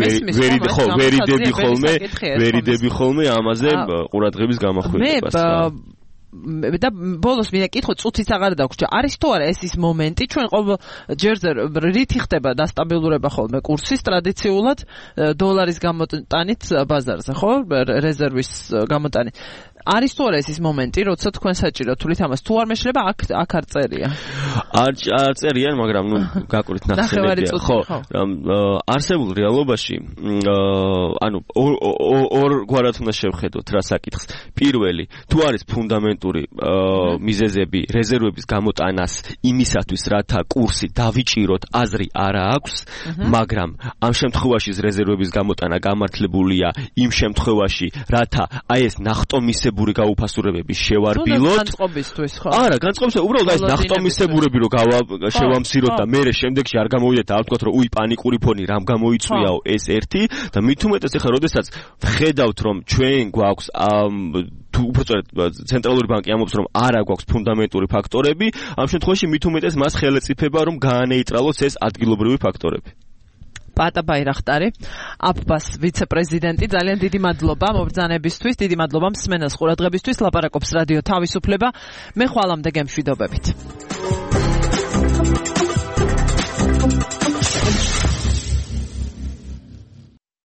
ვერიდები ხოლმე ამაზე ყურადღების გამახვილებას. და ბოლოს მინდა კითხო, წუთიც აღარ დაგვრჩა. არის თუ არა ეს ის მომენტი, ჩვენ ყოველ ჯერზე რითი ხდება დასტაბილურება ხოლმე კურსის ტრადიციულად დოლარის გამოტანით ბაზარზე, ხო? რეზერვის გამოტანით. არის თუ არა ეს ის მომენტი, როცა თქვენ საჭირო თulit ამას თუ არ მეშლება, აქ არ წერია. არ წერიან, მაგრამ ნუ გაკვირთ ნახსენებია. ხო, არსებულ რეალობაში, ანუ ორ გვარად უნდა შევხედოთ რა საკითხს. პირველი, თუ არის ფუნდამენტური მიზეზები რეზერვების გამოტანას იმისათვის, რათა კურსი დავიჭიროთ, აზრი არა აქვს, მაგრამ ამ შემთხვევაში რეზერვების გამოტანა გამართლებულია იმ შემთხვევაში, რათა აი ეს ნახტომისებური გაუფასურებები შევარბილოთ. განწყობისთვის, ხო? არა, განწყობისთვის, უბრალოდ აი ეს ნახტომისებურები რომ შევამციროთ და მე შემდეგში არ გამოვიდეთ და არ ვთქვათ, რომ უი პანიკური ფონი რამ გამოიწვიაო, ეს ერთი და მით უმეტეს ახლა როდესაც ვხედავთ, რომ ჩვენ გვაქვს თუ უბრალოდ ცენტრალური ბანკი ამბობს, რომ არა გვაქვს ფუნდამენტური ფაქტორები, ამ შემთხვევაში მით უმეტეს მას ხელეწიფება, რომ გაანეიტრალოს ეს ადგილობრივი ფაქტორები. პატა ბაირახტარი, აფბას ვიცე-პრეზიდენტი. ძალიან დიდი მადლობა მობრძანებისთვის, დიდი მადლობა მსმენელს ყურადღებისთვის. ლაპარაკობს რადიო თავისუფლება. მე ხვალამდე გემშვიდობებით.